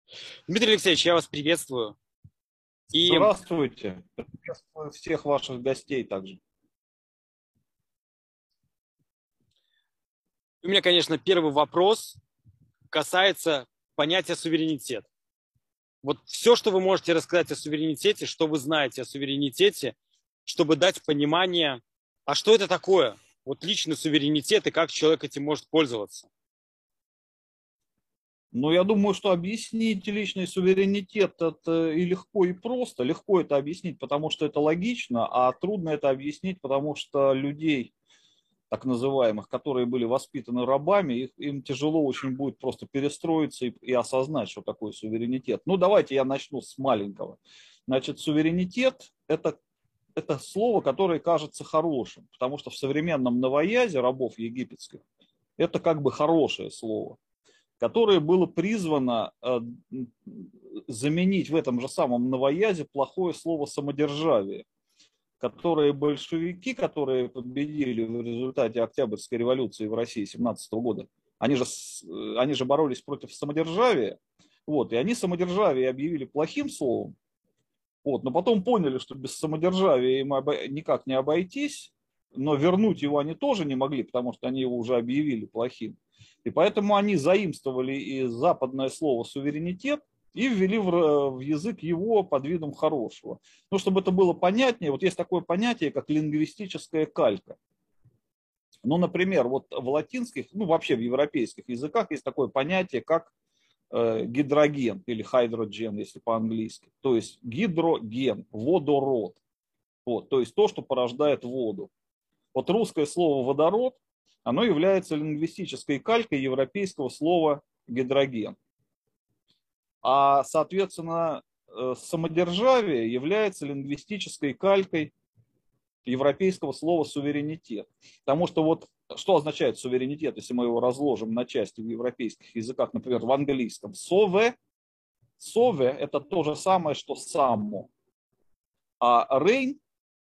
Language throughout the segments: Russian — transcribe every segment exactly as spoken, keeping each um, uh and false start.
Дмитрий Алексеевич, я вас приветствую. И Здравствуйте. Приветствую всех ваших гостей также. у меня, конечно, первый вопрос касается понятия суверенитет. Вот все, что вы можете рассказать о суверенитете, что вы знаете о суверенитете, чтобы дать понимание, а что это такое? Вот личный суверенитет и как человек этим может пользоваться. Но я думаю, что объяснить личный суверенитет это и легко, и просто. Легко это объяснить, потому что это логично, а трудно это объяснить, потому что людей, так называемых, которые были воспитаны рабами, их, им тяжело очень будет просто перестроиться и, и осознать, что такое суверенитет. Ну, давайте я начну с маленького. Значит, суверенитет это, это слово, которое кажется хорошим, потому что в современном новоязе рабов египетских это как бы хорошее слово, которое было призвано э, заменить в этом же самом новоязе плохое слово самодержавие, которые большевики, которые победили в результате Октябрьской революции в России семнадцатого года, они же, они же боролись против самодержавия, вот, и они самодержавие объявили плохим словом, вот, но потом поняли, что без самодержавия им никак не обойтись, но вернуть его они тоже не могли, потому что они его уже объявили плохим. И поэтому они заимствовали и западное слово суверенитет и ввели в, в язык его под видом хорошего. Ну, чтобы это было понятнее, вот есть такое понятие, как лингвистическая калька. Ну, например, вот в латинских, ну, вообще в европейских языках есть такое понятие, как э, гидроген или хайдроген, если по-английски. То есть гидроген, водород. Вот, то есть то, что порождает воду. Вот русское слово водород, оно является лингвистической калькой европейского слова гидроген. А, соответственно, самодержавие является лингвистической калькой европейского слова суверенитет. Потому что вот что означает суверенитет, если мы его разложим на части в европейских языках, например, в английском. Сове, сове это то же самое, что само. А рейн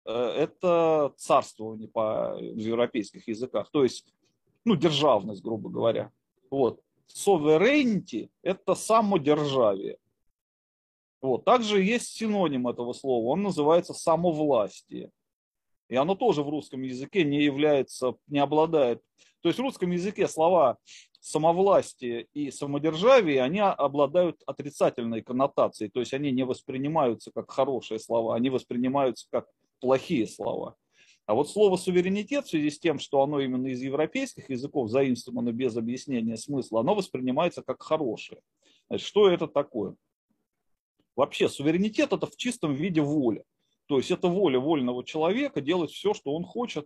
это царствование по, в европейских языках, то есть, ну, державность, грубо говоря. Вот. Sovereignty – это самодержавие. Вот. Также есть синоним этого слова, он называется самовластие. И оно тоже в русском языке не является, не обладает. То есть в русском языке слова самовластие и самодержавие, они обладают отрицательной коннотацией. То есть они не воспринимаются как хорошие слова, они воспринимаются как плохие слова. А вот слово суверенитет в связи с тем, что оно именно из европейских языков заимствовано без объяснения смысла, оно воспринимается как хорошее. Значит, что это такое? Вообще суверенитет это в чистом виде воля. То есть это воля вольного человека делать все, что он хочет,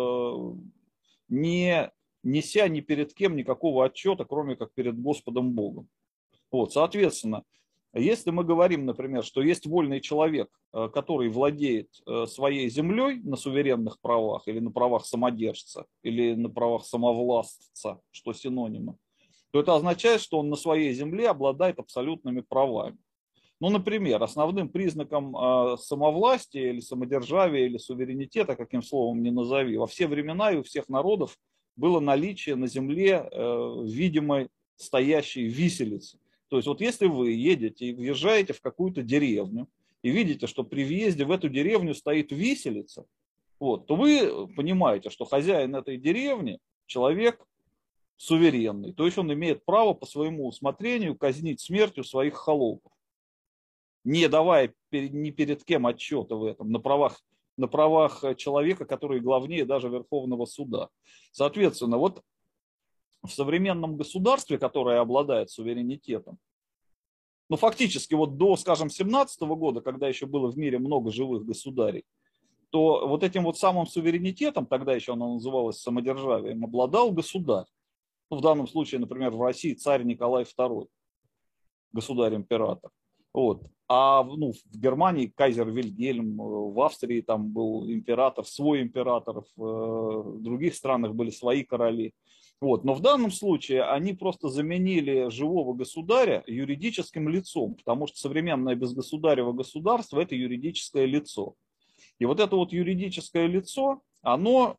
не неся ни перед кем никакого отчета, кроме как перед Господом Богом. Вот, соответственно, если мы говорим, например, что есть вольный человек, который владеет своей землей на суверенных правах или на правах самодержца, или на правах самовластца, что синонимы, то это означает, что он на своей земле обладает абсолютными правами. Ну, например, основным признаком самовластия или самодержавия или суверенитета, каким словом ни назови, во все времена и у всех народов было наличие на земле видимой стоящей виселицы. То есть вот если вы едете и въезжаете в какую-то деревню и видите, что при въезде в эту деревню стоит виселица, вот, то вы понимаете, что хозяин этой деревни человек суверенный. То есть он имеет право по своему усмотрению казнить смертью своих холопов, не давая ни перед кем отчета в этом, на правах, на правах человека, который главнее даже Верховного суда. Соответственно, вот в современном государстве, которое обладает суверенитетом, ну фактически вот до, скажем, семнадцатого года, когда еще было в мире много живых государей, то вот этим вот самым суверенитетом, тогда еще оно называлось самодержавием, обладал государь. Ну, в данном случае, например, в России царь Николай второй, государь-император. Вот. А ну, в Германии кайзер Вильгельм, в Австрии там был император, свой император, в других странах были свои короли. Вот. Но в данном случае они просто заменили живого государя юридическим лицом, потому что современное безгосударево государство – это юридическое лицо. И вот это вот юридическое лицо, оно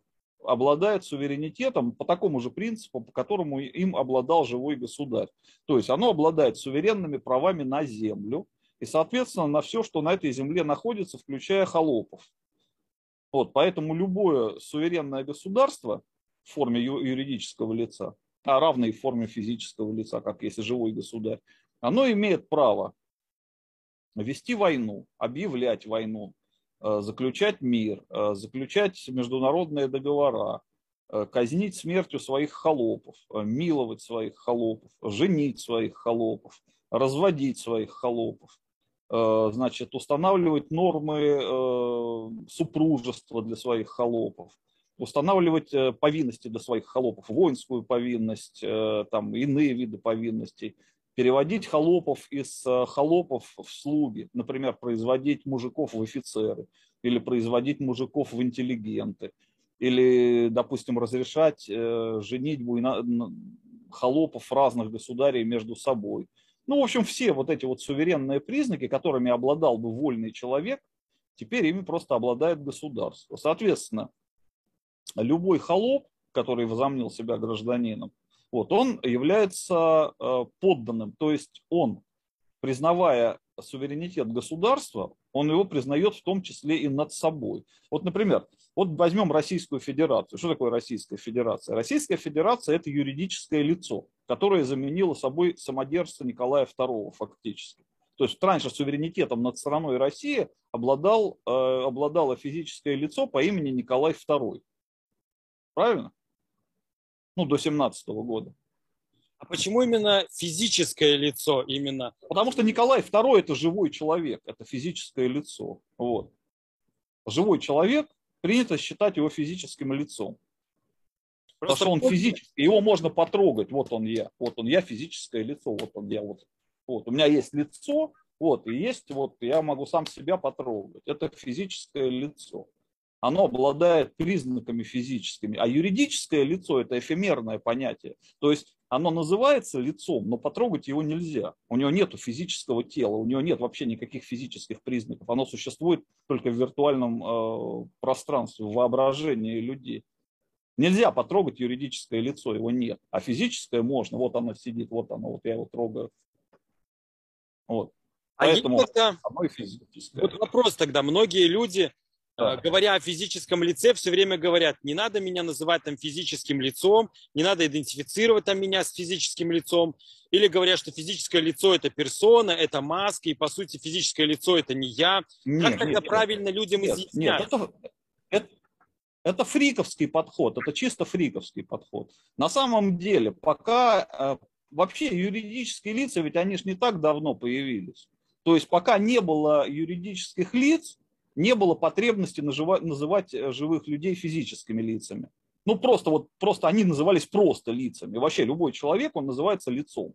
обладает суверенитетом по такому же принципу, по которому им обладал живой государь. То есть оно обладает суверенными правами на землю и, соответственно, на все, что на этой земле находится, включая холопов. Вот, поэтому любое суверенное государство в форме юридического лица, а равной в форме физического лица, как если живой государь, оно имеет право вести войну, объявлять войну, заключать мир, заключать международные договора, казнить смертью своих холопов, миловать своих холопов, женить своих холопов, разводить своих холопов, значит, устанавливать нормы супружества для своих холопов, устанавливать повинности для своих холопов, воинскую повинность, там, иные виды повинностей, переводить холопов из холопов в слуги, например, производить мужиков в офицеры, или производить мужиков в интеллигенты, или, допустим, разрешать женитьбу холопов разных государей между собой. Ну, в общем, все вот эти вот суверенные признаки, которыми обладал бы вольный человек, теперь ими просто обладает государство. Соответственно, любой холоп, который возомнил себя гражданином, вот, он является подданным, то есть он, признавая суверенитет государства, он его признает в том числе и над собой. Вот, например, вот возьмем Российскую Федерацию. Что такое Российская Федерация? Российская Федерация – это юридическое лицо, которое заменило собой самодержца Николая второго фактически. То есть раньше суверенитетом над страной России обладал, э, обладало физическое лицо по имени Николай второй. Правильно? Ну, до семнадцатого года. А почему именно физическое лицо? Именно? Потому что Николай второй – это живой человек, это физическое лицо. Вот. Живой человек, принято считать его физическим лицом. Просто потому что он физический, его можно потрогать. Вот он я, вот он я, физическое лицо, вот он я. Вот. Вот. У меня есть лицо, вот, и есть, вот, я могу сам себя потрогать. Это физическое лицо. Оно обладает признаками физическими, а юридическое лицо – это эфемерное понятие. То есть оно называется лицом, но потрогать его нельзя. У него нет физического тела, у него нет вообще никаких физических признаков. Оно существует только в виртуальном э, пространстве, в воображении людей. Нельзя потрогать юридическое лицо, его нет. А физическое можно. Вот оно сидит, вот оно, вот я его трогаю. Вот. А Поэтому тогда... оно и физическое. Вот вопрос тогда. Многие люди... Да. Говоря о физическом лице, все время говорят, не надо меня называть там физическим лицом, не надо идентифицировать там меня с физическим лицом. Или говорят, что физическое лицо – это персона, это маска, и по сути физическое лицо – это не я. Нет, как тогда нет, правильно нет, людям нет, изъяснять? Нет, это, это, это фриковский подход, это чисто фриковский подход. На самом деле, пока вообще юридические лица, ведь они же не так давно появились. То есть пока не было юридических лиц, не было потребности называть, называть живых людей физическими лицами. Ну, просто вот, просто они назывались просто лицами. Вообще любой человек, он называется лицом.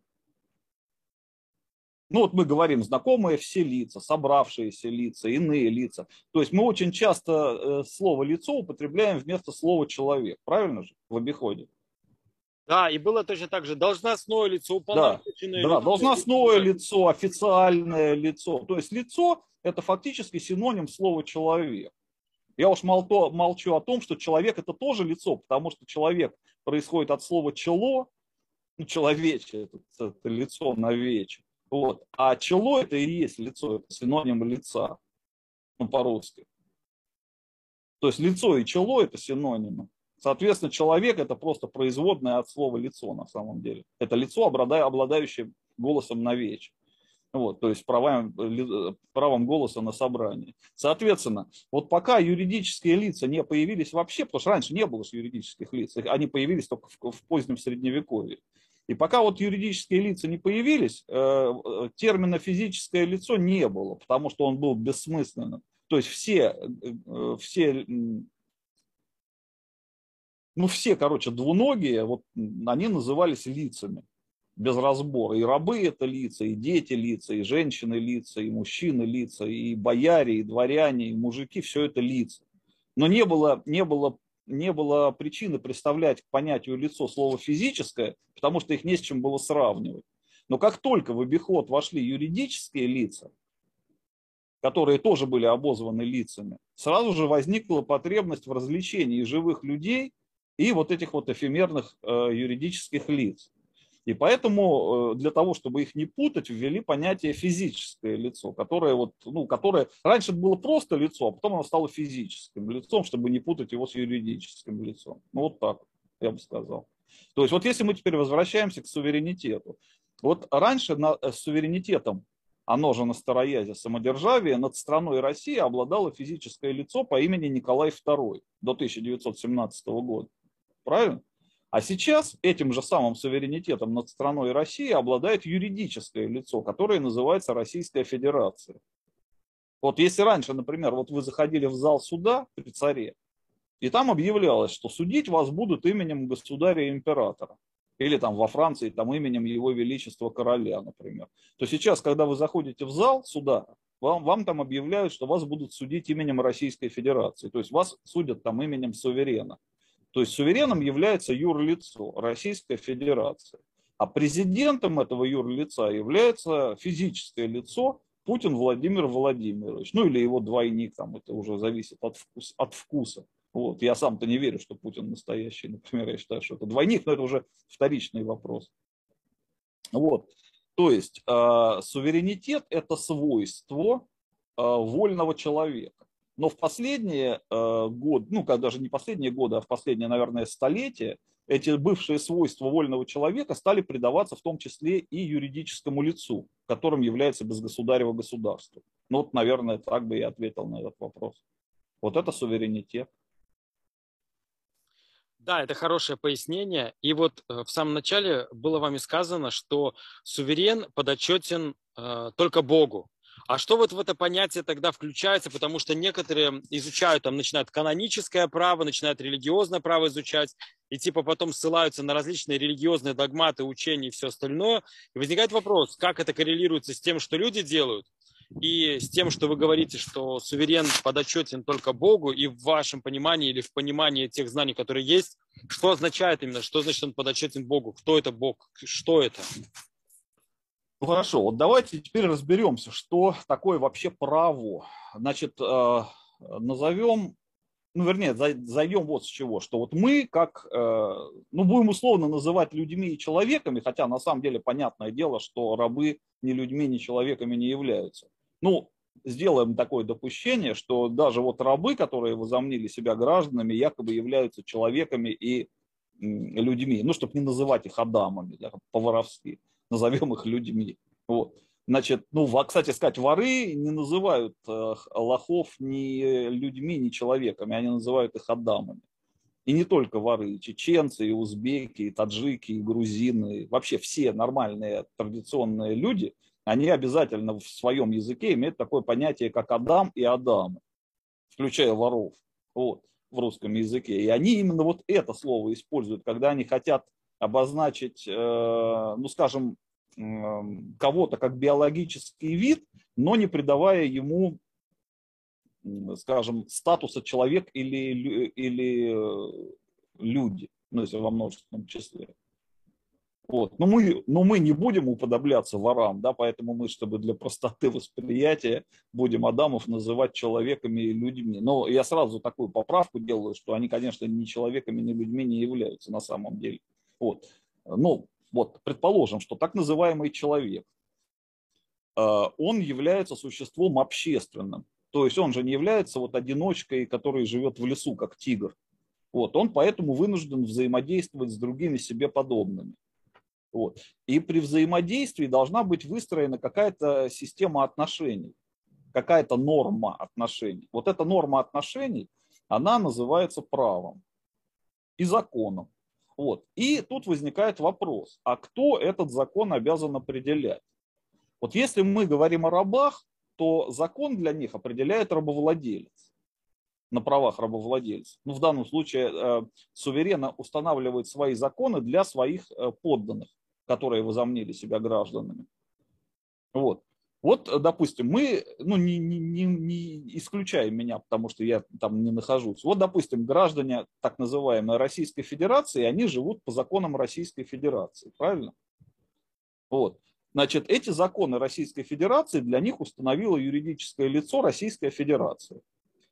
Ну, вот мы говорим, знакомые все лица, собравшиеся лица, иные лица. То есть мы очень часто слово лицо употребляем вместо слова человек. Правильно же? В обиходе. Да, и было точно так же. Должностное лицо, уполномоченное да, лицо. Да, должностное лицо, официальное лицо. То есть лицо – это фактически синоним слова человек. Я уж молчу, молчу о том, что человек – это тоже лицо, потому что человек происходит от слова чело, ну, человече, это, это лицо на вече. Вот. А чело – это и есть лицо, это синоним лица, ну, по-русски. То есть лицо и чело – это синонимы. Соответственно, человек – это просто производное от слова лицо на самом деле. Это лицо, обладающее голосом на вече. Вот, то есть правом, правом голоса на собрании. Соответственно, вот пока юридические лица не появились вообще, потому что раньше не было юридических лиц, они появились только в, в позднем Средневековье. И пока вот юридические лица не появились, э, термина физическое лицо не было, потому что он был бессмысленным. То есть все, э, все ну все, короче, двуногие, вот они назывались лицами без разбора. И рабы это лица, и дети лица, и женщины лица, и мужчины лица, и бояре, и дворяне, и мужики, все это лица. Но не было, не было, не было причины представлять к понятию лицо слово физическое, потому что их не с чем было сравнивать. Но как только в обиход вошли юридические лица, которые тоже были обозваны лицами, сразу же возникла потребность в развлечении живых людей и вот этих вот эфемерных юридических лиц. И поэтому для того, чтобы их не путать, ввели понятие физическое лицо, которое, вот, ну, которое раньше было просто лицо, а потом оно стало физическим лицом, чтобы не путать его с юридическим лицом. Ну вот так, я бы сказал. То есть вот если мы теперь возвращаемся к суверенитету. Вот раньше на, с суверенитетом, оно же на староязе самодержавие, над страной России обладало физическое лицо по имени Николай второй до тысяча девятьсот семнадцатого года. Правильно? А сейчас этим же самым суверенитетом над страной России обладает юридическое лицо, которое называется Российская Федерация. Вот если раньше, например, вот вы заходили в зал суда при царе, и там объявлялось, что судить вас будут именем государя-императора. Или там во Франции там именем его величества короля, например. То сейчас, когда вы заходите в зал суда, вам, вам там объявляют, что вас будут судить именем Российской Федерации. То есть вас судят там именем суверена. То есть сувереном является юрлицо, Российская Федерация. А президентом этого юрлица является физическое лицо Путин Владимир Владимирович. Ну или его двойник, там, это уже зависит от, вкус, от вкуса. Вот. Я сам-то не верю, что Путин настоящий, например, я считаю, что это двойник, но это уже вторичный вопрос. Вот. То есть э, суверенитет – это свойство э, вольного человека. Но в последние э, годы, ну, даже не последние годы, а в последние, наверное, столетия, эти бывшие свойства вольного человека стали придаваться в том числе и юридическому лицу, которым является безгосударево государство. Ну, вот, наверное, так бы я ответил на этот вопрос. Вот это суверенитет. Да, это хорошее пояснение. И вот в самом начале было вами сказано, что суверен подотчетен э, только Богу. А что вот в это понятие тогда включается? Потому что некоторые изучают, там, начинают каноническое право, начинают религиозное право изучать, и типа потом ссылаются на различные религиозные догматы, учения и все остальное. И возникает вопрос, как это коррелируется с тем, что люди делают, и с тем, что вы говорите, что суверен подотчетен только Богу, и в вашем понимании или в понимании тех знаний, которые есть, что означает именно, что значит он подотчетен Богу? Кто это Бог? Что это? Ну хорошо, вот давайте теперь разберемся, что такое вообще право. Значит, назовем, ну вернее, зайдем вот с чего, что вот мы как, ну будем условно называть людьми и человеками, хотя на самом деле понятное дело, что рабы ни людьми, ни человеками не являются. Ну, сделаем такое допущение, что даже вот рабы, которые возомнили себя гражданами, якобы являются человеками и людьми, ну, чтобы не называть их адамами, да, по-воровски, назовем их людьми. Вот. Значит, ну, кстати сказать, воры не называют лохов ни людьми, ни человеками, они называют их адамами. И не только воры, и чеченцы, и узбеки, и таджики, и грузины, вообще все нормальные традиционные люди, они обязательно в своем языке имеют такое понятие, как Адам и Адамы, включая воров, вот, в русском языке. И они именно вот это слово используют, когда они хотят обозначить, ну, скажем, кого-то как биологический вид, но не придавая ему, скажем, статуса человек или, или люди, ну, если во множественном числе. Вот. Но, мы, но мы не будем уподобляться ворам, да, поэтому мы, чтобы для простоты восприятия, будем адамов называть человеками и людьми. Но я сразу такую поправку делаю, что они, конечно, ни человеками, ни людьми не являются на самом деле. Вот. Ну, вот, предположим, что так называемый человек, он является существом общественным. То есть он же не является вот одиночкой, который живет в лесу, как тигр. Вот. Он поэтому вынужден взаимодействовать с другими себе подобными. Вот. И при взаимодействии должна быть выстроена какая-то система отношений, какая-то норма отношений. Вот эта норма отношений, она называется правом и законом. Вот. И тут возникает вопрос, а кто этот закон обязан определять? Вот если мы говорим о рабах, то закон для них определяет рабовладелец на правах рабовладельца. Ну, в данном случае э, суверенно устанавливает свои законы для своих э, подданных, которые возомнили себя гражданами. Вот. Вот, допустим, мы, ну, не, не, не исключаем меня, потому что я там не нахожусь. Вот, допустим, граждане так называемой Российской Федерации, они живут по законам Российской Федерации, правильно? Вот. Значит, эти законы Российской Федерации для них установило юридическое лицо Российская Федерация.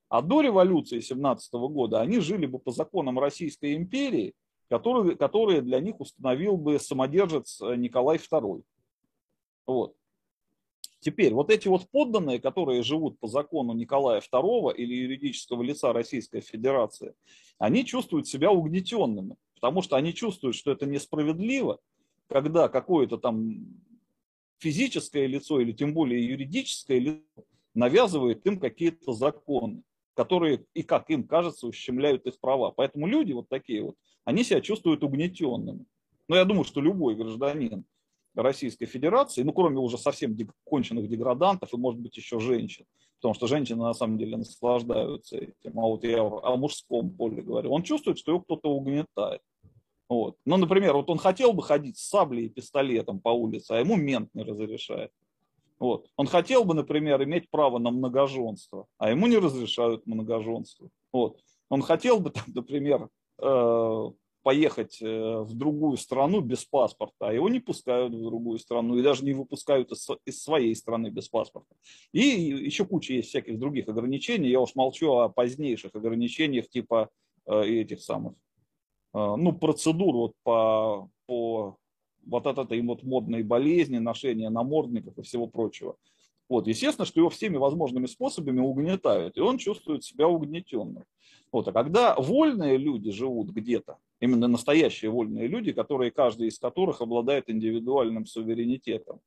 А до революции семнадцатого года они жили бы по законам Российской империи, которые, которые для них установил бы самодержец Николай второй. Вот. Теперь, вот эти вот подданные, которые живут по закону Николая второго или юридического лица Российской Федерации, они чувствуют себя угнетенными, потому что они чувствуют, что это несправедливо, когда какое-то там физическое лицо или тем более юридическое лицо навязывает им какие-то законы, которые, и как им кажется, ущемляют их права. Поэтому люди вот такие вот, они себя чувствуют угнетенными. Но я думаю, что любой гражданин Российской Федерации, ну, кроме уже совсем конченых деградантов и, может быть, еще женщин, потому что женщины на самом деле наслаждаются этим, а вот я о мужском поле говорю, он чувствует, что его кто-то угнетает. Вот. Ну, например, вот он хотел бы ходить с саблей и пистолетом по улице, а ему мент не разрешает. Вот. Он хотел бы, например, иметь право на многоженство, а ему не разрешают многоженство. Вот. Он хотел бы, там, например, поехать в другую страну без паспорта, а его не пускают в другую страну и даже не выпускают из своей страны без паспорта. И еще куча есть всяких других ограничений. Я уж молчу о позднейших ограничениях типа этих самых, ну, процедур вот по, по вот от этой вот модной болезни, ношения намордников и всего прочего. Вот, естественно, что его всеми возможными способами угнетают, и он чувствует себя угнетенным. Вот, а когда вольные люди живут где-то, именно настоящие вольные люди, которые, каждый из которых обладает индивидуальным суверенитетом,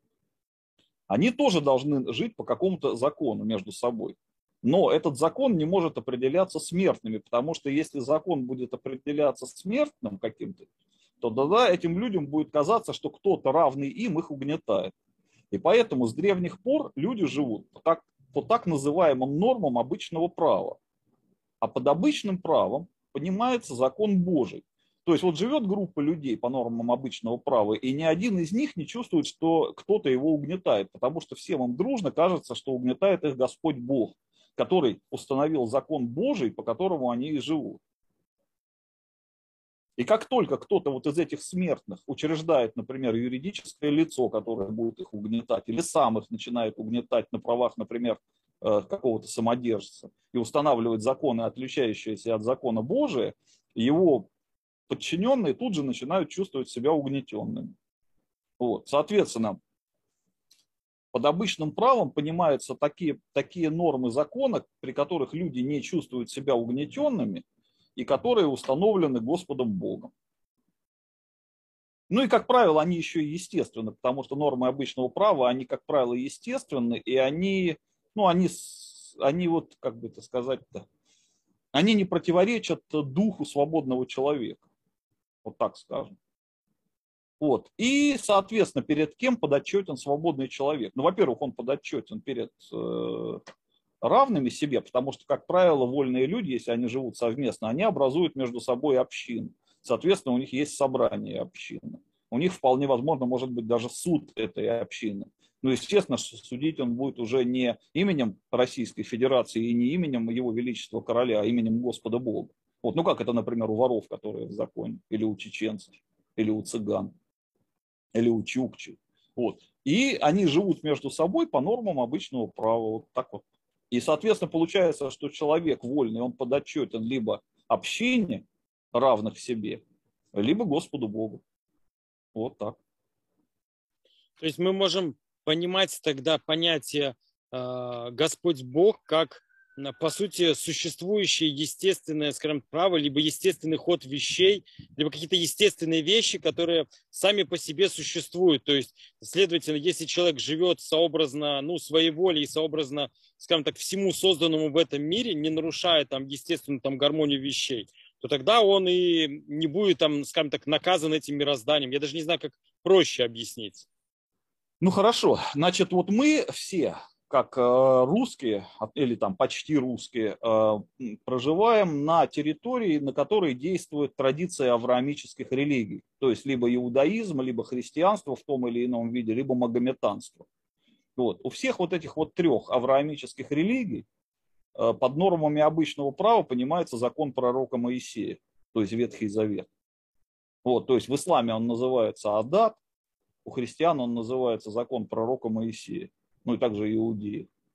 они тоже должны жить по какому-то закону между собой. Но этот закон не может определяться смертными, потому что если закон будет определяться смертным каким-то, то тогда этим людям будет казаться, что кто-то равный им их угнетает. И поэтому с древних пор люди живут по так, по так называемым нормам обычного права. А под обычным правом понимается закон Божий. То есть вот живет группа людей по нормам обычного права, и ни один из них не чувствует, что кто-то его угнетает, потому что всем им дружно кажется, что угнетает их Господь Бог, который установил закон Божий, по которому они и живут. И как только кто-то вот из этих смертных учреждает, например, юридическое лицо, которое будет их угнетать, или сам их начинает угнетать на правах, например, какого-то самодержца, и устанавливает законы, отличающиеся от закона Божия, его подчиненные тут же начинают чувствовать себя угнетенными. Вот. Соответственно, под обычным правом понимаются такие, такие нормы закона, при которых люди не чувствуют себя угнетенными, и которые установлены Господом Богом. Ну и, как правило, они еще и естественны, потому что нормы обычного права, они, как правило, естественны, и они, ну, они, они вот, как бы это сказать-то, они не противоречат духу свободного человека, вот так скажем. Вот. И, соответственно, перед кем подотчетен свободный человек? Ну, во-первых, он подотчетен перед э, равными себе, потому что, как правило, вольные люди, если они живут совместно, они образуют между собой общину. Соответственно, у них есть собрание общины. У них вполне возможно может быть даже суд этой общины. Но, естественно, судить он будет уже не именем Российской Федерации и не именем Его Величества Короля, а именем Господа Бога. Вот, ну как это, например, у воров, которые в законе, или у чеченцев, или у цыган, или у чукчей. Вот. И они живут между собой по нормам обычного права. Вот так вот. И, соответственно, получается, что человек вольный, он подотчетен либо общине, равных себе, либо Господу Богу. Вот так. То есть мы можем понимать тогда понятие э, Господь Бог как, по сути, существующее естественное, скажем, право, либо естественный ход вещей, либо какие-то естественные вещи, которые сами по себе существуют. То есть, следовательно, если человек живет сообразно, ну, своей волей и сообразно, скажем так, всему созданному в этом мире, не нарушая там естественную там гармонию вещей, то тогда он и не будет там, скажем так, наказан этим мирозданием. Я даже не знаю, как проще объяснить. Ну хорошо, значит, вот мы все, как русские, или там почти русские, проживаем на территории, на которой действует традиция авраамических религий, то есть либо иудаизм, либо христианство в том или ином виде, либо магометанство. Вот. У всех вот этих вот трех авраамических религий под нормами обычного права понимается закон пророка Моисея, то есть Ветхий Завет. Вот, то есть в исламе он называется Адат, у христиан он называется закон пророка Моисея, ну и также иудеи.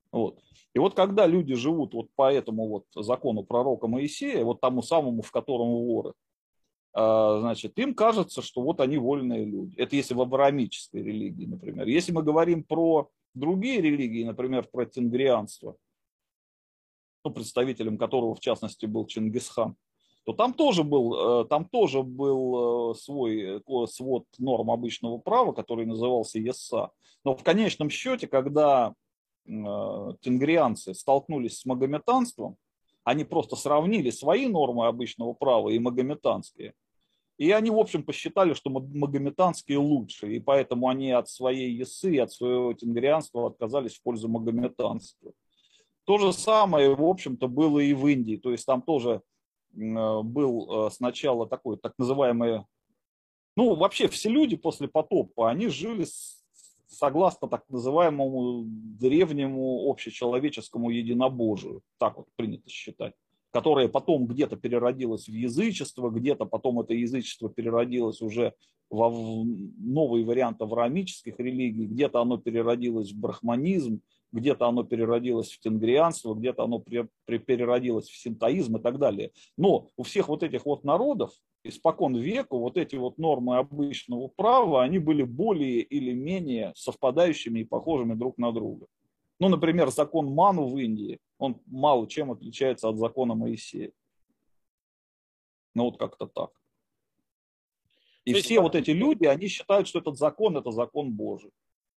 Вот. И вот когда люди живут вот по этому вот закону пророка Моисея, вот тому самому, в котором воры, значит, им кажется, что вот они вольные люди. Это если в авраамической религии, например. Если мы говорим про другие религии, например, про тенгрианство, ну, представителем которого, в частности, был Чингисхан, то там тоже был, там тоже был свой свод норм обычного права, который назывался Есса. Но в конечном счете, когда тенгрианцы столкнулись с магометанством, они просто сравнили свои нормы обычного права и магометанские. И они, в общем, посчитали, что магометанские лучше, и поэтому они от своей Ессы, от своего тенгрианства отказались в пользу магометанства. То же самое, в общем-то, было и в Индии. То есть там тоже был сначала такой так называемый... Ну, вообще все люди после потопа, они жили согласно так называемому древнему общечеловеческому единобожию. Так вот принято считать. Которое потом где-то переродилось в язычество, где-то потом это язычество переродилось уже в новый вариант авраамических религий, где-то оно переродилось в брахманизм, где-то оно переродилось в тенгрианство, где-то оно переродилось в синтоизм и так далее. Но у всех вот этих вот народов испокон веку вот эти вот нормы обычного права, они были более или менее совпадающими и похожими друг на друга. Ну, например, закон Ману в Индии, он мало чем отличается от закона Моисея. Ну, вот как-то так. И То все есть, вот эти люди, они считают, что этот закон – это закон Божий.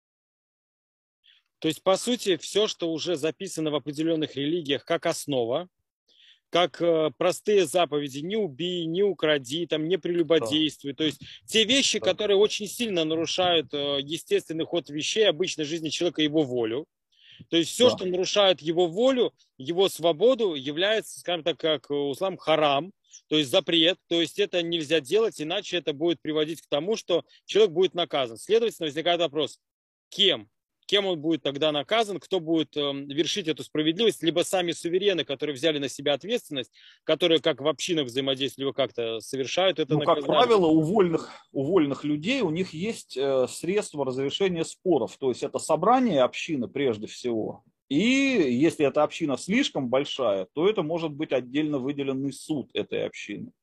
То есть, по сути, все, что уже записано в определенных религиях как основа, как э, простые заповеди: не убей, не укради, там, не прелюбодействуй. Да. То есть те вещи, да. которые очень сильно нарушают э, естественный ход вещей обычной жизни человека, его волю. То есть все, да. что нарушает его волю, его свободу, является, скажем так, как у ислам, харам, то есть запрет. То есть это нельзя делать, иначе это будет приводить к тому, что человек будет наказан. Следовательно, возникает вопрос: кем? Кем он будет тогда наказан, кто будет э, вершить эту справедливость, либо сами суверены, которые взяли на себя ответственность, которые как в общинах взаимодействуют, либо как-то совершают это ну, наказание. Как правило, у вольных, у вольных людей у них есть э, средства разрешения споров, то есть это собрание общины прежде всего, и если эта община слишком большая, то это может быть отдельно выделенный суд этой общины.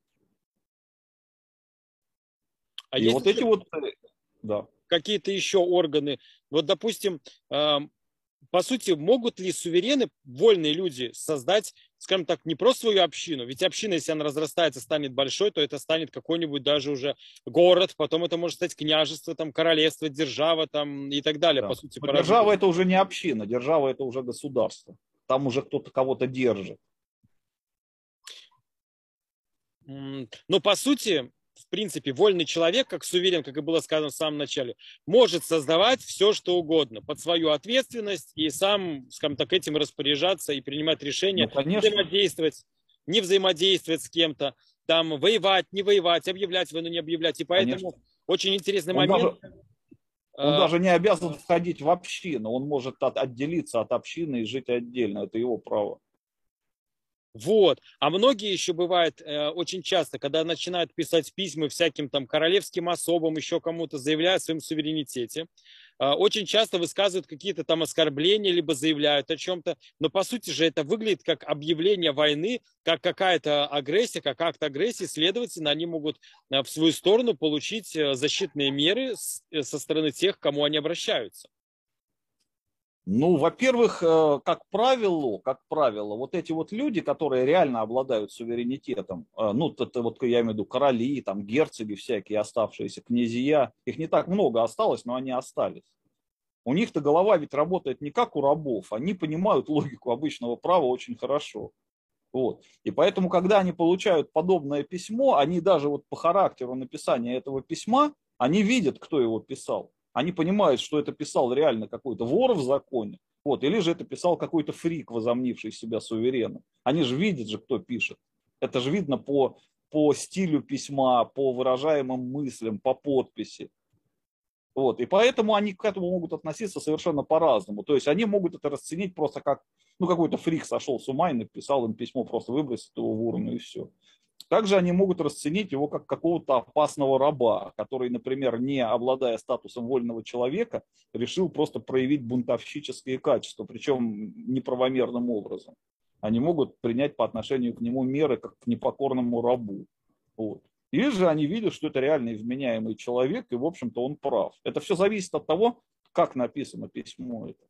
А и вот эти вот, да. какие-то еще органы, вот, допустим, э, по сути, могут ли суверены, вольные люди, создать, скажем так, не просто свою общину? Ведь община, если она разрастается, станет большой, то это станет какой-нибудь даже уже город, потом это может стать княжество, там, королевство, держава там, и так далее. Да. По сути, держава – это уже не община, держава – это уже государство. Там уже кто-то кого-то держит. Но по сути, в принципе, вольный человек, как суверен, как и было сказано в самом начале, может создавать все, что угодно под свою ответственность и сам, скажем так, этим распоряжаться и принимать решения, ну, взаимодействовать, не взаимодействовать с кем-то, там, воевать, не воевать, объявлять войну, не объявлять. И поэтому конечно. Очень интересный он момент. Даже, он даже не обязан входить в общину, он может от, отделиться от общины и жить отдельно, это его право. Вот. А многие еще бывает э, очень часто, когда начинают писать письма всяким там королевским особам, еще кому-то, заявляют о своем суверенитете, э, очень часто высказывают какие-то там оскорбления, либо заявляют о чем-то, но по сути же это выглядит как объявление войны, как какая-то агрессия, как акт агрессии, следовательно, они могут э, в свою сторону получить защитные меры с, со стороны тех, к кому они обращаются. Ну, во-первых, как правило, как правило, вот эти вот люди, которые реально обладают суверенитетом, ну, это вот я имею в виду короли, там, герцоги всякие, оставшиеся князья, их не так много осталось, но они остались. У них-то голова ведь работает не как у рабов, они понимают логику обычного права очень хорошо. Вот. И поэтому, когда они получают подобное письмо, они даже вот по характеру написания этого письма, они видят, кто его писал. Они понимают, что это писал реально какой-то вор в законе, вот, или же это писал какой-то фрик, возомнивший себя суверенным. Они же видят же, кто пишет. Это же видно по, по стилю письма, по выражаемым мыслям, по подписи. Вот. И поэтому они к этому могут относиться совершенно по-разному. То есть они могут это расценить просто как, ну, какой-то фрик сошел с ума и написал им письмо, просто выбросить его в урну и все. Также они могут расценить его как какого-то опасного раба, который, например, не обладая статусом вольного человека, решил просто проявить бунтовщические качества, причем неправомерным образом. Они могут принять по отношению к нему меры, как к непокорному рабу. Вот. Или же они видят, что это реальный вменяемый человек, и, в общем-то, он прав. Это все зависит от того, как написано письмо это.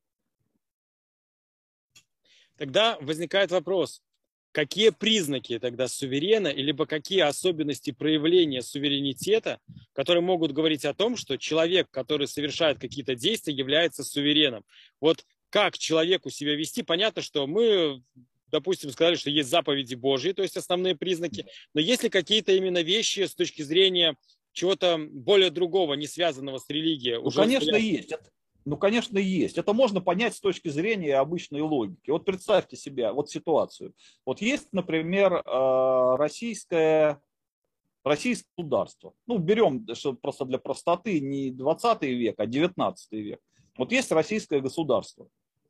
Тогда возникает вопрос, какие признаки тогда суверена, либо какие особенности проявления суверенитета, которые могут говорить о том, что человек, который совершает какие-то действия, является сувереном. Вот как человеку себя вести? Понятно, что мы, допустим, сказали, что есть заповеди Божьи, то есть основные признаки, но есть ли какие-то именно вещи с точки зрения чего-то более другого, не связанного с религией? Ну, конечно, есть. Ну, конечно, есть. Это можно понять с точки зрения обычной логики. Вот представьте себе вот ситуацию. Вот есть, например, российское, российское государство. Ну, берем просто для простоты не двадцатый век, а девятнадцатый век. Вот есть российское государство.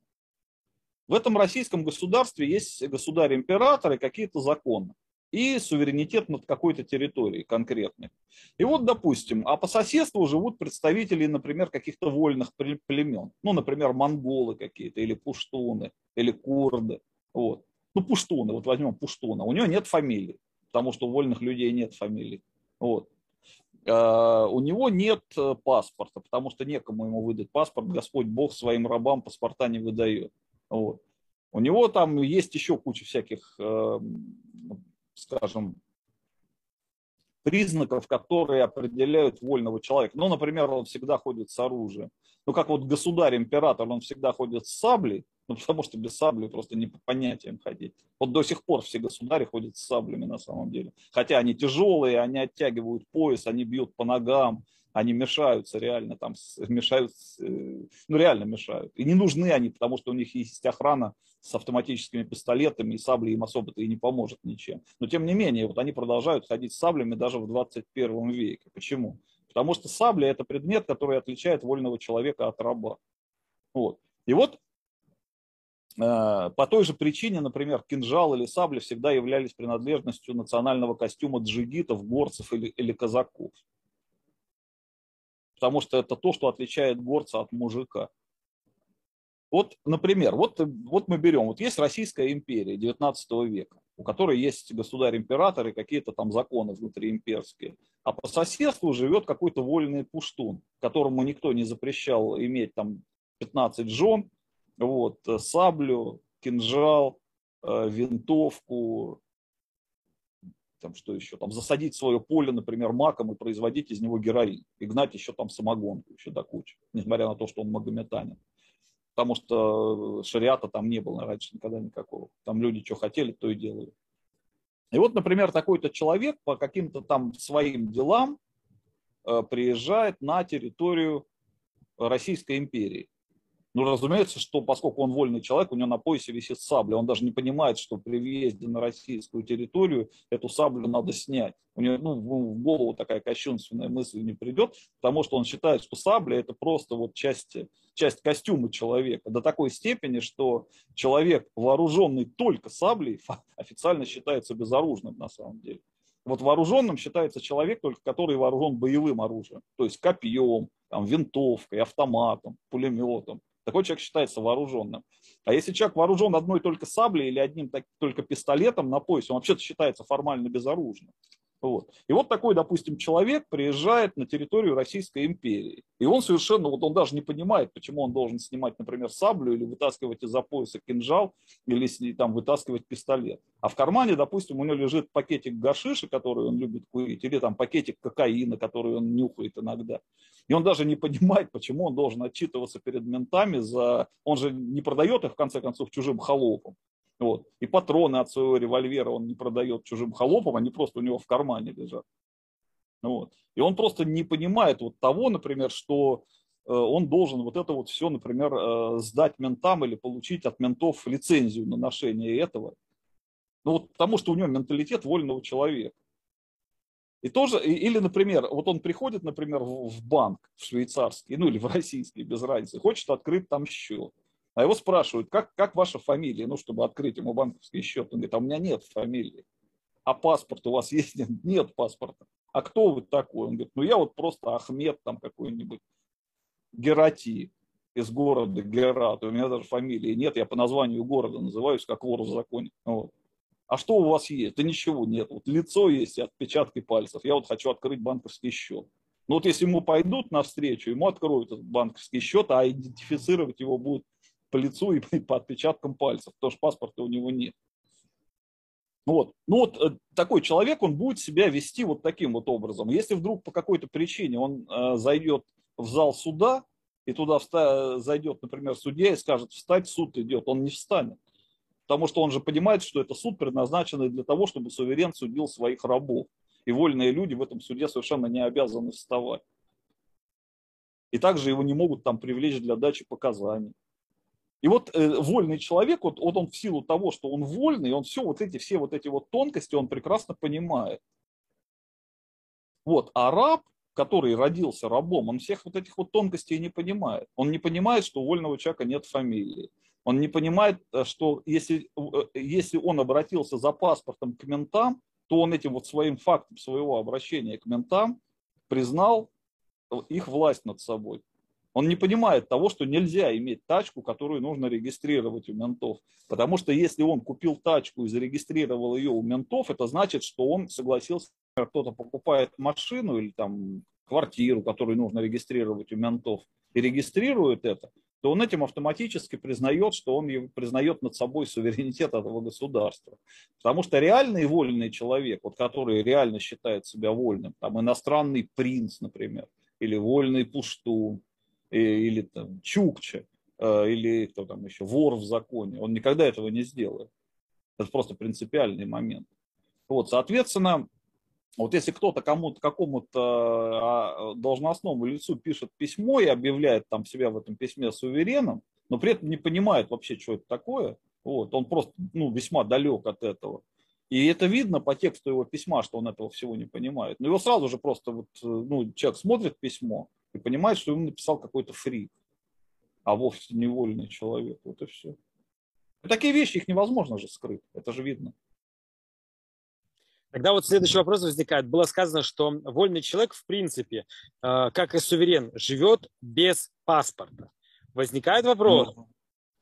В этом российском государстве есть государь-император и какие-то законы. И суверенитет над какой-то территорией конкретной. И вот, допустим, а по соседству живут представители, например, каких-то вольных племен. Ну, например, монголы какие-то, или пуштуны, или курды. Вот. Ну, пуштуны, вот возьмем пуштуна. У него нет фамилии, потому что у вольных людей нет фамилий. Вот. Uh, у него нет паспорта, потому что некому ему выдать паспорт. Господь Бог своим рабам паспорта не выдает. Вот. У него там есть еще куча всяких, скажем, признаков, которые определяют вольного человека. Ну, например, он всегда ходит с оружием. Ну, как вот государь-император, он всегда ходит с саблей, ну, потому что без сабли просто не по понятиям ходить. Вот до сих пор все государи ходят с саблями на самом деле. Хотя они тяжелые, они оттягивают пояс, они бьют по ногам, они мешаются реально, там, мешают, ну, реально мешают. И не нужны они, потому что у них есть охрана с автоматическими пистолетами, и сабли им особо-то и не поможет ничем. Но тем не менее, вот они продолжают ходить с саблями даже в двадцать первом веке. Почему? Потому что сабля – это предмет, который отличает вольного человека от раба. Вот. И вот э, по той же причине, например, кинжал или сабля всегда являлись принадлежностью национального костюма джигитов, горцев или, или казаков. Потому что это то, что отличает горца от мужика. Вот, например, вот, вот мы берем, вот есть Российская империя девятнадцатого века, у которой есть государь-император и какие-то там законы внутриимперские. А по соседству живет какой-то вольный пуштун, которому никто не запрещал иметь там пятнадцать жен, вот, саблю, кинжал, винтовку, там что еще, там засадить свое поле, например, маком и производить из него героин, и гнать еще там самогонку еще до кучи, несмотря на то, что он магометанин. Потому что шариата там не было раньше никогда никакого. Там люди что хотели, то и делали. И вот, например, такой-то человек по каким-то там своим делам э, приезжает на территорию Российской империи. Ну, разумеется, что поскольку он вольный человек, у него на поясе висит сабля. Он даже не понимает, что при въезде на российскую территорию эту саблю надо снять. У него ну, в голову такая кощунственная мысль не придет, потому что он считает, что сабля – это просто вот часть, часть костюма человека. До такой степени, что человек, вооруженный только саблей, официально считается безоружным на самом деле. Вот вооруженным считается человек, только который вооружен боевым оружием, то есть копьем, там, винтовкой, автоматом, пулеметом. Такой человек считается вооруженным. А если человек вооружен одной только саблей или одним так, только пистолетом на поясе, он вообще-то считается формально безоружным. Вот. И вот такой, допустим, человек приезжает на территорию Российской империи. И он совершенно, вот он даже не понимает, почему он должен снимать, например, саблю или вытаскивать из-за пояса кинжал, или там вытаскивать пистолет. А в кармане, допустим, у него лежит пакетик гашиша, который он любит курить, или там пакетик кокаина, который он нюхает иногда. И он даже не понимает, почему он должен отчитываться перед ментами за... Он же не продает их, в конце концов, чужим холопам. Вот. И патроны от своего револьвера он не продает чужим холопам, они просто у него в кармане лежат. Вот. И он просто не понимает вот того, например, что э, он должен вот это вот все, например, э, сдать ментам или получить от ментов лицензию на ношение этого. Ну вот потому что у него менталитет вольного человека. И тоже, или, например, вот он приходит, например, в банк, в швейцарский, ну или в российский, без разницы, хочет открыть там счет. А его спрашивают, как, как ваша фамилия, ну, чтобы открыть ему банковский счет. Он говорит, а у меня нет фамилии. а паспорт у вас есть? Нет паспорта. А кто вы такой? Он говорит, ну я вот просто Ахмед там какой-нибудь Герати из города Герат. У меня даже фамилии нет, я по названию города называюсь, как вор в законе. Вот. А что у вас есть? Да ничего нет. Вот лицо есть и отпечатки пальцев. Я вот хочу открыть банковский счет. Ну вот если ему пойдут навстречу, ему откроют этот банковский счет, а идентифицировать его будут по лицу и по отпечаткам пальцев, потому что паспорта у него нет. Ну вот, ну вот такой человек, он будет себя вести вот таким вот образом. Если вдруг по какой-то причине он э, зайдет в зал суда, и туда вста- зайдет, например, судья и скажет, встать, суд идет, он не встанет. Потому что он же понимает, что это суд, предназначенный для того, чтобы суверен судил своих рабов. И вольные люди в этом суде совершенно не обязаны вставать. И также его не могут там привлечь для дачи показаний. И вот э, вольный человек, вот, вот он в силу того, что он вольный, он все вот эти, все вот эти вот тонкости, он прекрасно понимает. Вот, а раб, который родился рабом, он всех вот этих вот тонкостей не понимает. Он не понимает, что у вольного человека нет фамилии. Он не понимает, что если, если он обратился за паспортом к ментам, то он этим вот своим фактом своего обращения к ментам признал их власть над собой. Он не понимает того, что нельзя иметь тачку, которую нужно регистрировать у ментов. Потому что если он купил тачку и зарегистрировал ее у ментов, это значит, что он согласился, кто-то покупает машину или там квартиру, которую нужно регистрировать у ментов, и регистрирует это, то он этим автоматически признает, что он признает над собой суверенитет этого государства. Потому что реальный вольный человек, вот, который реально считает себя вольным, там иностранный принц, например, или вольный пуштун, или там чукча, или кто там еще, вор в законе, он никогда этого не сделает. Это просто принципиальный момент. Вот, соответственно, вот если кто-то кому-то, какому-то должностному лицу пишет письмо и объявляет там себя в этом письме сувереном, но при этом не понимает вообще, что это такое, вот, он просто ну, весьма далек от этого. И это видно по тексту его письма, что он этого всего не понимает. Но его сразу же просто вот, ну, человек смотрит письмо и понимает, что ему написал какой-то фрик, а вовсе не вольный человек. Вот и все. И такие вещи, их невозможно же скрыть, это же видно. Тогда вот следующий вопрос возникает. Было сказано, что вольный человек, в принципе, как и суверен, живет без паспорта. Возникает вопрос, ну,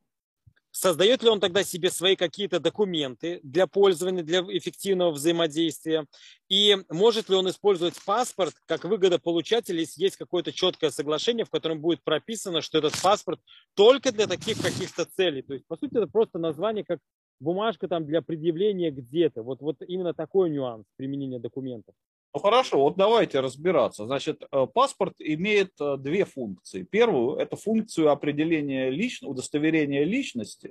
создает ли он тогда себе свои какие-то документы для пользования, для эффективного взаимодействия? И может ли он использовать паспорт как выгодополучатель, если есть какое-то четкое соглашение, в котором будет прописано, что этот паспорт только для таких каких-то целей? То есть, по сути, это просто название как бумажка там для предъявления где-то. Вот, вот именно такой нюанс применения документов. Ну хорошо, вот давайте разбираться. Значит, паспорт имеет две функции. Первую – это функцию определения личности, удостоверения личности,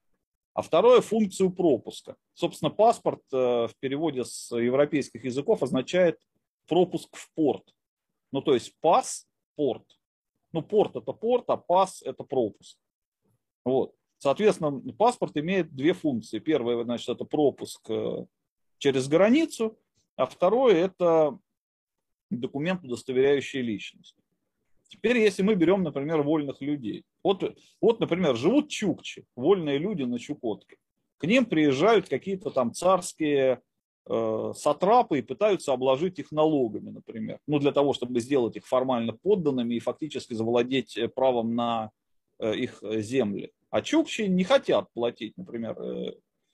а вторую – функцию пропуска. Собственно, паспорт в переводе с европейских языков означает пропуск в порт. Ну, то есть пас – порт. Ну, порт – это порт, а пас – это пропуск. Вот. Соответственно, паспорт имеет две функции. Первая, значит, это пропуск через границу, а второе – это документ, удостоверяющий личность. Теперь, если мы берем, например, вольных людей. Вот, вот например, живут чукчи, вольные люди на Чукотке. К ним приезжают какие-то там царские э, сатрапы и пытаются обложить их налогами, например. Ну, для того, чтобы сделать их формально подданными и фактически завладеть правом на э, их земли. А чукчи не хотят платить, например, э,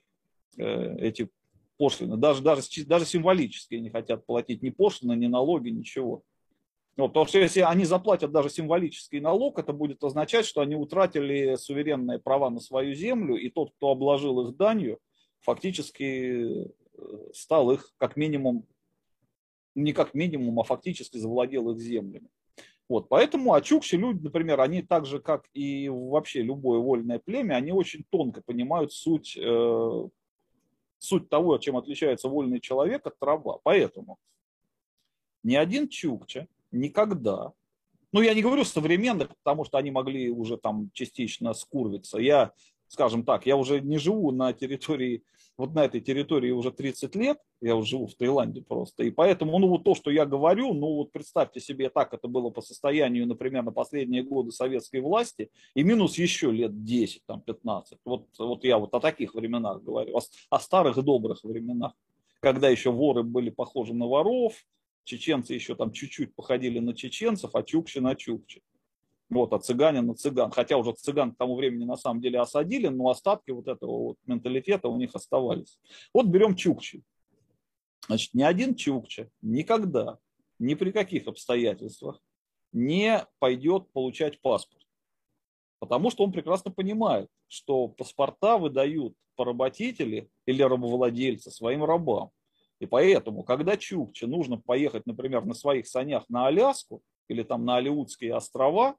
э, эти пошлины. Даже, даже, даже символически не хотят платить ни пошлины, ни налоги, ничего. Вот, потому что если они заплатят даже символический налог, это будет означать, что они утратили суверенные права на свою землю, и тот, кто обложил их данью, фактически стал их как минимум, не как минимум, а фактически завладел их землями. Вот, поэтому ачукчи люди, например, они так же, как и вообще любое вольное племя, они очень тонко понимают суть, э, суть того, чем отличается вольный человек от раба. Поэтому ни один чукча никогда, ну я не говорю современных, потому что они могли уже там частично скурвиться. Я, скажем так, я уже не живу на территории, вот на этой территории уже тридцать лет, я уже живу в Таиланде просто, и поэтому, ну вот то, что я говорю, ну вот представьте себе, так это было по состоянию, например, на последние годы советской власти, и минус еще лет десять, там пятнадцать. Вот, вот я вот о таких временах говорю, о, о старых добрых временах. когда еще воры были похожи на воров, чеченцы еще там чуть-чуть походили на чеченцев, а чукчи на чукчи. Вот, а цыгане на цыган. Хотя уже цыган к тому времени на самом деле осадили, но остатки вот этого вот менталитета у них оставались. Вот берем чукчи. Значит, ни один чукча никогда, ни при каких обстоятельствах не пойдет получать паспорт. Потому что он прекрасно понимает, что паспорта выдают поработители или рабовладельцы своим рабам. И поэтому, когда чукче нужно поехать, например, на своих санях на Аляску или там на Алеутские острова,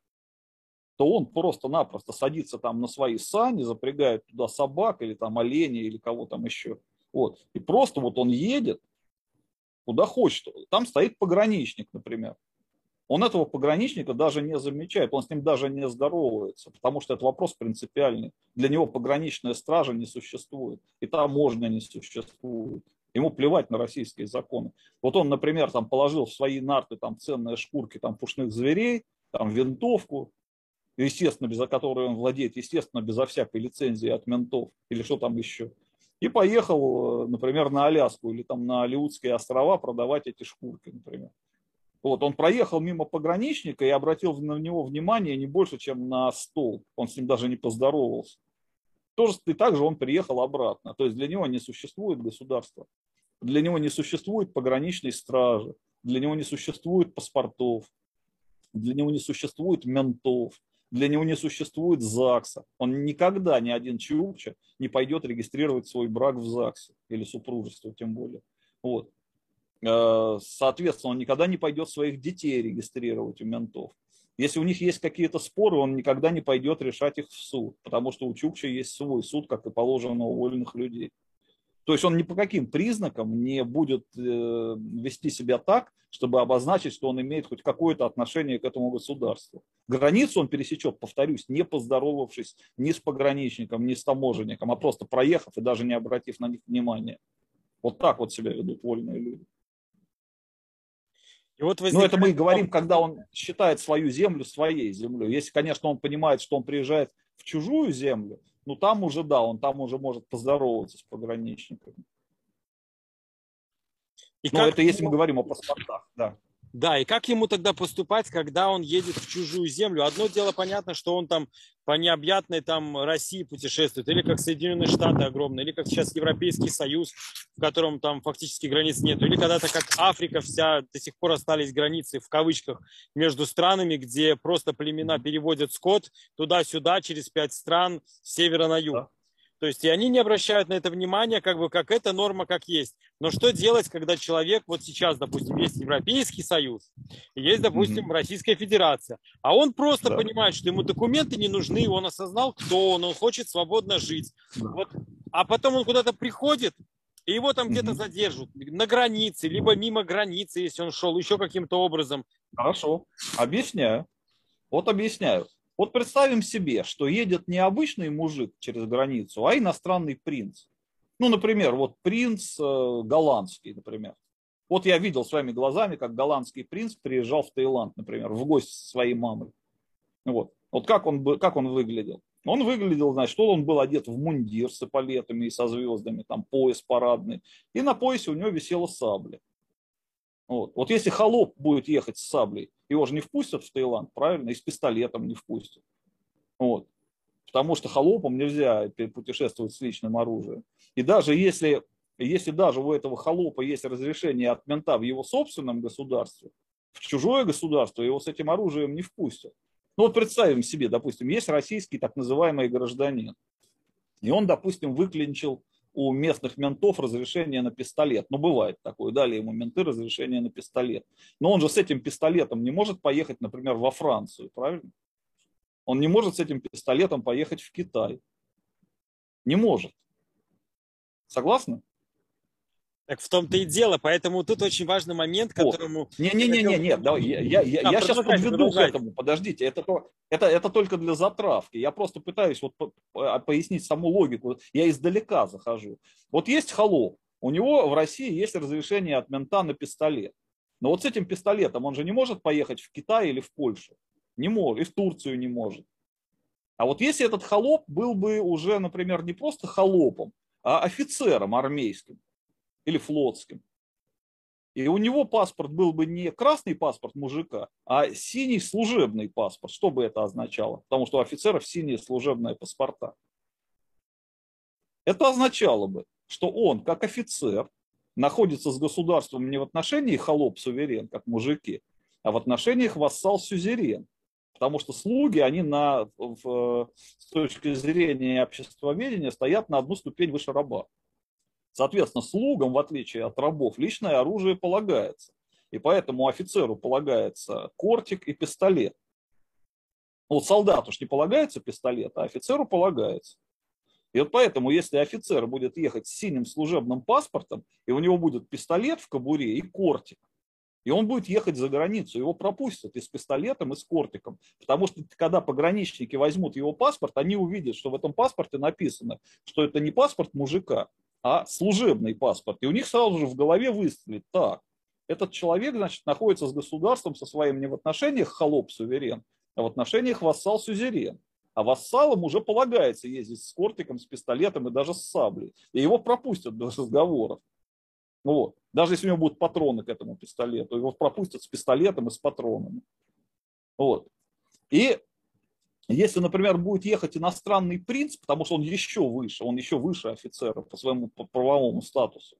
то он просто-напросто садится там на свои сани, запрягает туда собак или там оленей или кого там еще. Вот. И просто вот он едет куда хочет. Там стоит пограничник, например. Он этого пограничника даже не замечает, он с ним даже не здоровается, потому что это вопрос принципиальный. Для него пограничная стража не существует, и таможня не существует. Ему плевать на российские законы. Вот он, например, там положил в свои нарты там ценные шкурки там, пушных зверей, там винтовку, естественно, без которой он владеет, естественно, безо всякой лицензии от ментов или что там еще. И поехал, например, на Аляску или там на Алеутские острова продавать эти шкурки, например. Вот, он проехал мимо пограничника и обратил на него внимание не больше, чем на стол. Он с ним даже не поздоровался. Тоже, и также он приехал обратно. То есть для него не существует государства. Для него не существует пограничной стражи. Для него не существует паспортов. Для него не существует ментов. Для него не существует ЗАГСа. Он никогда, ни один чукча, не пойдет регистрировать свой брак в ЗАГСе. Или супружество тем более. Вот. Соответственно, он никогда не пойдет своих детей регистрировать у ментов. Если у них есть какие-то споры, он никогда не пойдет решать их в суд, потому что у чукча есть свой суд, как и положено у вольных людей. То есть он ни по каким признакам не будет вести себя так, чтобы обозначить, что он имеет хоть какое-то отношение к этому государству. Границу он пересечет, повторюсь, не поздоровавшись ни с пограничником, ни с таможенником, а просто проехав и даже не обратив на них внимания. Вот так вот себя ведут вольные люди. И вот возникает... Но это мы и говорим, когда он считает свою землю своей землей. Если, конечно, он понимает, что он приезжает в чужую землю, ну там уже, да, он там уже может поздороваться с пограничниками. И ну, это ему... если мы говорим о паспортах, да. Да, и как ему тогда поступать, когда он едет в чужую землю? Одно дело, понятно, что он там по необъятной там России путешествует, или как Соединенные Штаты огромные, или как сейчас Европейский Союз, в котором там фактически границ нет, или когда-то как Африка вся, до сих пор остались границы в кавычках между странами, где просто племена переводят скот туда-сюда через пять стран с севера на юг. Да. То есть и они не обращают на это внимания, как бы как это норма как есть. Но что делать, когда человек, вот сейчас, допустим, есть Европейский Союз, есть, допустим, mm-hmm. Российская Федерация, а он просто да. понимает, что ему документы не нужны, он осознал, кто он, он хочет свободно жить. Да. Вот, а потом он куда-то приходит, и его там mm-hmm. где-то задержат, на границе, либо мимо границы, если он шел, еще каким-то образом. Хорошо, объясняю. Вот объясняю. Вот представим себе, что едет не обычный мужик через границу, а иностранный принц. Ну, например, вот принц э, голландский, например. Вот я видел своими глазами, как голландский принц приезжал в Таиланд, например, в гости со своей мамой. Вот, вот как, он, как он выглядел? Он выглядел, значит, что он был одет в мундир с эполетами и со звездами, там пояс парадный, и на поясе у него висела сабля. Вот. Вот если холоп будет ехать с саблей, его же не впустят в Таиланд, правильно? И с пистолетом не впустят. Вот. Потому что холопам нельзя путешествовать с личным оружием. И даже если, если даже у этого холопа есть разрешение от мента в его собственном государстве, в чужое государство его с этим оружием не впустят. Ну вот представим себе, допустим, есть российский так называемый гражданин. И он, допустим, выклинчил у местных ментов разрешение на пистолет. Ну, бывает такое, дали ему менты разрешение на пистолет. Но он же с этим пистолетом не может поехать, например, во Францию, правильно? Он не может с этим пистолетом поехать в Китай. Не может. Согласны? Так в том-то и дело, поэтому тут очень важный момент, которому... Не-не-не, нет, давай, я, я, я, а, я сейчас подведу к этому, подождите, это, это, это только для затравки, я просто пытаюсь вот пояснить саму логику, я издалека захожу. Вот есть холоп, у него в России есть разрешение от мента на пистолет, но вот с этим пистолетом он же не может поехать в Китай или в Польшу, не может, и в Турцию не может. А вот если этот холоп был бы уже, например, не просто холопом, а офицером армейским, или флотским. И у него паспорт был бы не красный паспорт мужика, а синий служебный паспорт. Что бы это означало? Потому что у офицеров синие служебные паспорта. Это означало бы, что он, как офицер, находится с государством не в отношении холоп-суверен, как мужики, а в отношениях вассал-сюзерен. Потому что слуги, они на, в, с точки зрения обществоведения стоят на одну ступень выше раба. Соответственно, слугам, в отличие от рабов, личное оружие полагается. И поэтому офицеру полагается кортик и пистолет. Вот солдату ж не полагается пистолет, а офицеру полагается. И вот поэтому, если офицер будет ехать с синим служебным паспортом, и у него будет пистолет в кобуре и кортик, и он будет ехать за границу, его пропустят и с пистолетом, и с кортиком. Потому что когда пограничники возьмут его паспорт, они увидят, что в этом паспорте написано, что это не паспорт мужика, а служебный паспорт. И у них сразу же в голове выстрелит: так, этот человек, значит, находится с государством со своим не в отношениях холоп-суверен, а в отношениях вассал-сюзерен. А вассалам уже полагается ездить с кортиком, с пистолетом и даже с саблей. И его пропустят без разговоров. Вот. Даже если у него будут патроны к этому пистолету, его пропустят с пистолетом и с патронами. Вот. И если, например, будет ехать иностранный принц, потому что он еще выше, он еще выше офицера по своему правовому статусу,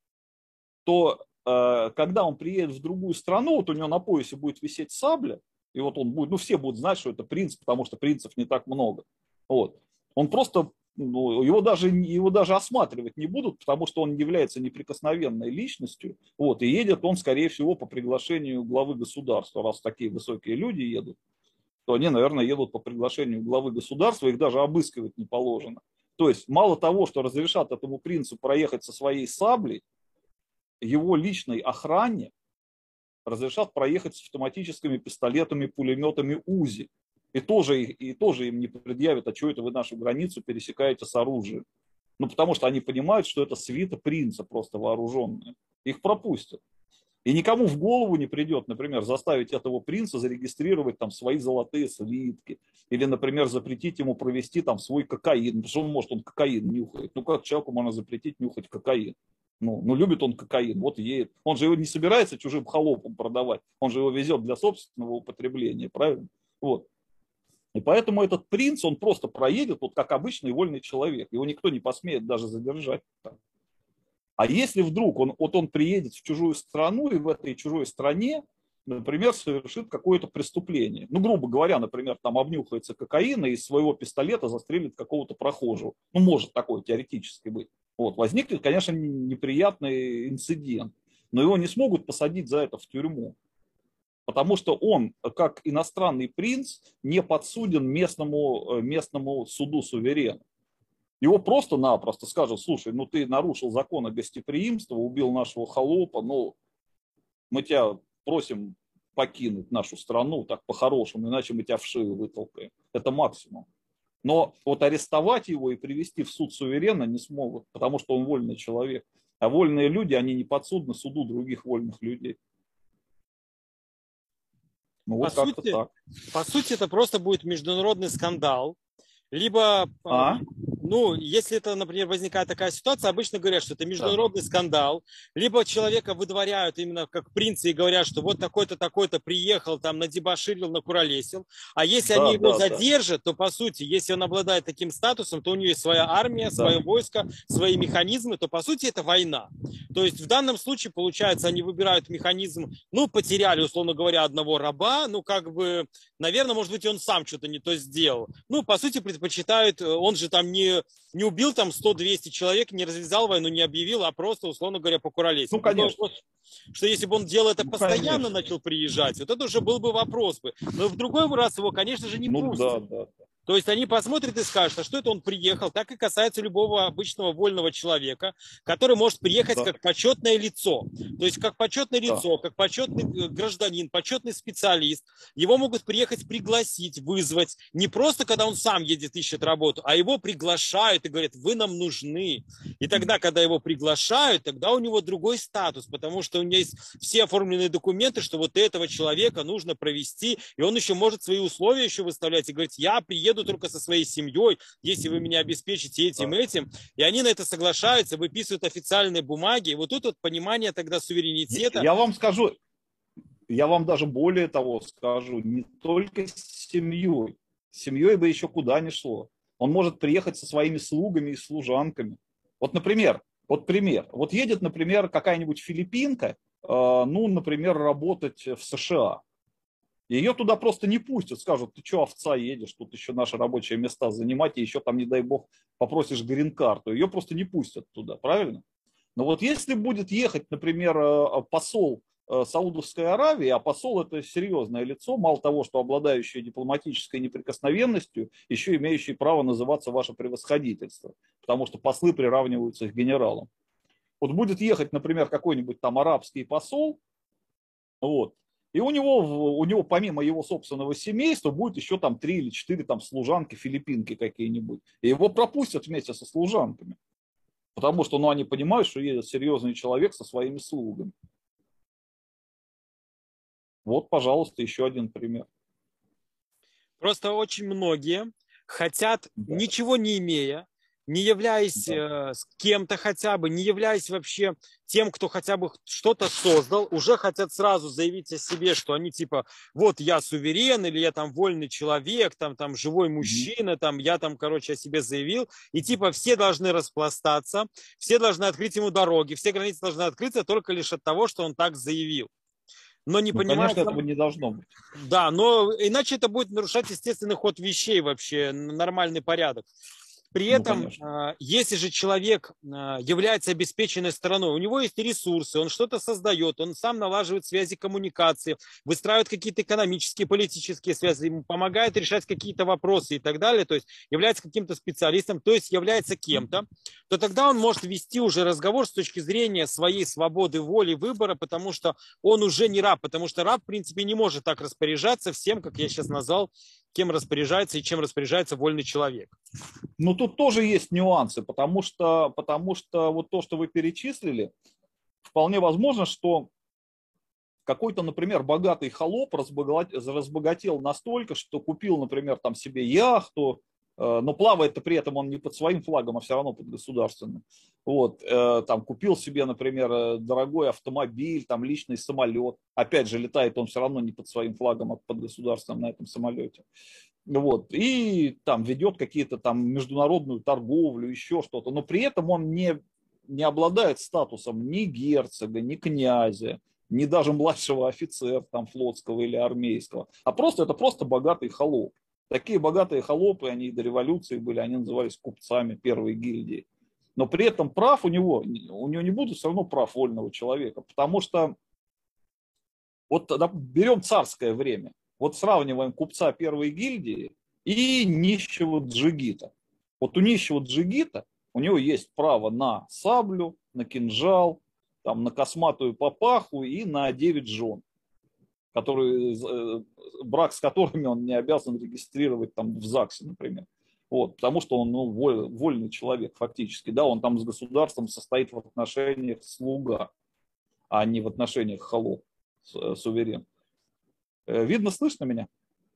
то э, когда он приедет в другую страну, вот у него на поясе будет висеть сабля, и вот он будет, ну все будут знать, что это принц, потому что принцев не так много. Вот. Он просто, ну, его, даже, его даже осматривать не будут, потому что он является неприкосновенной личностью. Вот. И едет он, скорее всего, по приглашению главы государства. Раз такие высокие люди едут, то они, наверное, едут по приглашению главы государства, их даже обыскивать не положено. То есть мало того, что разрешат этому принцу проехать со своей саблей, его личной охране разрешат проехать с автоматическими пистолетами, пулеметами УЗИ. И тоже, и тоже им не предъявят: а что это вы нашу границу пересекаете с оружием? Ну, потому что они понимают, что это свита принца просто вооруженная. Их пропустят. И никому в голову не придет, например, заставить этого принца зарегистрировать там свои золотые слитки. Или, например, запретить ему провести там свой кокаин. Потому что он может, он кокаин нюхает. Ну, как человеку можно запретить нюхать кокаин? Ну, ну, любит он кокаин, вот едет. Он же его не собирается чужим холопам продавать. Он же его везет для собственного употребления, правильно? Вот. И поэтому этот принц, он просто проедет, вот как обычный вольный человек. Его никто не посмеет даже задержать. А если вдруг он, вот он приедет в чужую страну, и в этой чужой стране, например, совершит какое-то преступление. Ну, грубо говоря, например, там обнюхается кокаина и из своего пистолета застрелит какого-то прохожего. Ну, может такое теоретически быть. Вот. Возникнет, конечно, неприятный инцидент. Но его не смогут посадить за это в тюрьму. Потому что он, как иностранный принц, не подсуден местному, местному суду суверена. Его просто-напросто скажут: слушай, ну ты нарушил законы гостеприимства, убил нашего холопа, но мы тебя просим покинуть нашу страну так по-хорошему, иначе мы тебя в шею вытолкаем. Это максимум. Но вот арестовать его и привести в суд суверена не смогут, потому что он вольный человек. А вольные люди, они не подсудны суду других вольных людей. Ну, вот по, сути, так. по сути, это просто будет международный скандал. Либо, а? ну, если это, например, возникает такая ситуация, обычно говорят, что это международный да. скандал, либо человека выдворяют именно как принца и говорят, что вот такой-то, такой-то приехал, там, надебоширил, накуролесил, а если да, они его да, задержат, да. то, по сути, если он обладает таким статусом, то у него есть своя армия, да. свое войско, свои механизмы, то, по сути, это война. То есть, в данном случае, получается, они выбирают механизм, ну, потеряли, условно говоря, одного раба, ну, как бы, наверное, может быть, он сам что-то не то сделал. Ну, по сути, предпочитают, он же там не, не убил там сто-двести человек, не развязал войну, не объявил, а просто, условно говоря, покуролесил. Ну, конечно. Что, что если бы он делал это ну, постоянно, конечно. начал приезжать, вот это уже был бы вопрос бы. Но в другой раз его, конечно же, не ну, пустят. Да, да. То есть они посмотрят и скажут, а что это он приехал. Так и касается любого обычного вольного человека, который может приехать да. как почетное лицо. То есть как почетное да. лицо, как почетный гражданин, почетный специалист. Его могут приехать пригласить, вызвать. Не просто, когда он сам едет, ищет работу, а его приглашают и говорят: вы нам нужны. И тогда, когда его приглашают, тогда у него другой статус, потому что у него есть все оформленные документы, что вот этого человека нужно провести, и он еще может свои условия еще выставлять и говорить: я приеду поеду только со своей семьей, если вы меня обеспечите этим, этим. И они на это соглашаются, выписывают официальные бумаги. И вот тут вот понимание тогда суверенитета. Я вам скажу, я вам даже более того скажу, не только с семьей. С семьей бы еще куда ни шло. Он может приехать со своими слугами и служанками. Вот, например, вот пример. Вот едет, например, какая-нибудь филиппинка, ну, например, работать в США. Ее туда просто не пустят, скажут, ты что, овца, едешь, тут еще наши рабочие места занимать, и еще там, не дай бог, попросишь грин-карту. Ее просто не пустят туда, правильно? Но вот если будет ехать, например, посол Саудовской Аравии, а посол это серьезное лицо, мало того, что обладающее дипломатической неприкосновенностью, еще имеющий право называться ваше превосходительство, потому что послы приравниваются к генералам. Вот будет ехать, например, какой-нибудь там арабский посол, вот, и у него, у него помимо его собственного семейства будет еще там три или четыре там служанки, филиппинки какие-нибудь. И его пропустят вместе со служанками. Потому что ну, они понимают, что едет серьезный человек со своими слугами. Вот, пожалуйста, еще один пример. Просто очень многие хотят, Да. ничего не имея, не являясь Да. э, кем-то хотя бы, не являясь вообще тем, кто хотя бы что-то создал, уже хотят сразу заявить о себе, что они типа, вот я суверен, или я там вольный человек, там, там живой мужчина, там, я там, короче, о себе заявил, и типа все должны распластаться, все должны открыть ему дороги, все границы должны открыться только лишь от того, что он так заявил. Но не Ну, понимают, конечно, этого не должно быть. да, но иначе это будет нарушать естественный ход вещей вообще, нормальный порядок. При Ну, этом, конечно. если же человек является обеспеченной стороной, у него есть ресурсы, он что-то создает, он сам налаживает связи коммуникации, выстраивает какие-то экономические, политические связи, ему помогает решать какие-то вопросы и так далее, то есть является каким-то специалистом, то есть является кем-то, то тогда он может вести уже разговор с точки зрения своей свободы, воли, выбора, потому что он уже не раб, потому что раб, в принципе, не может так распоряжаться всем, как я сейчас назвал, кем распоряжается и чем распоряжается вольный человек. Ну, тут тоже есть нюансы, потому что, потому что вот то, что вы перечислили, вполне возможно, что какой-то, например, богатый холоп разбогател настолько, что купил, например, там себе яхту, но плавает-то при этом он не под своим флагом, а все равно под государственным. Вот, там купил себе, например, дорогой автомобиль, там личный самолет. Опять же, летает он все равно не под своим флагом, а под государственным на этом самолете. Вот, и там ведет какие-то там международную торговлю, еще что-то. Но при этом он не, не обладает статусом ни герцога, ни князя, ни даже младшего офицера там флотского или армейского. А просто это просто богатый холоп. Такие богатые холопы, они до революции были, они назывались купцами первой гильдии. Но при этом прав у него, у него не будет все равно прав вольного человека, потому что вот тогда берем царское время, вот сравниваем купца первой гильдии и нищего джигита. Вот у нищего джигита у него есть право на саблю, на кинжал, там, на косматую папаху и на девять жен, которые, брак с которыми он не обязан регистрировать там в ЗАГСе, например. Вот, потому что он ну, воль, вольный человек фактически. Да, он там с государством состоит в отношениях слуга, а не в отношениях холоп, суверен. Видно, слышно меня?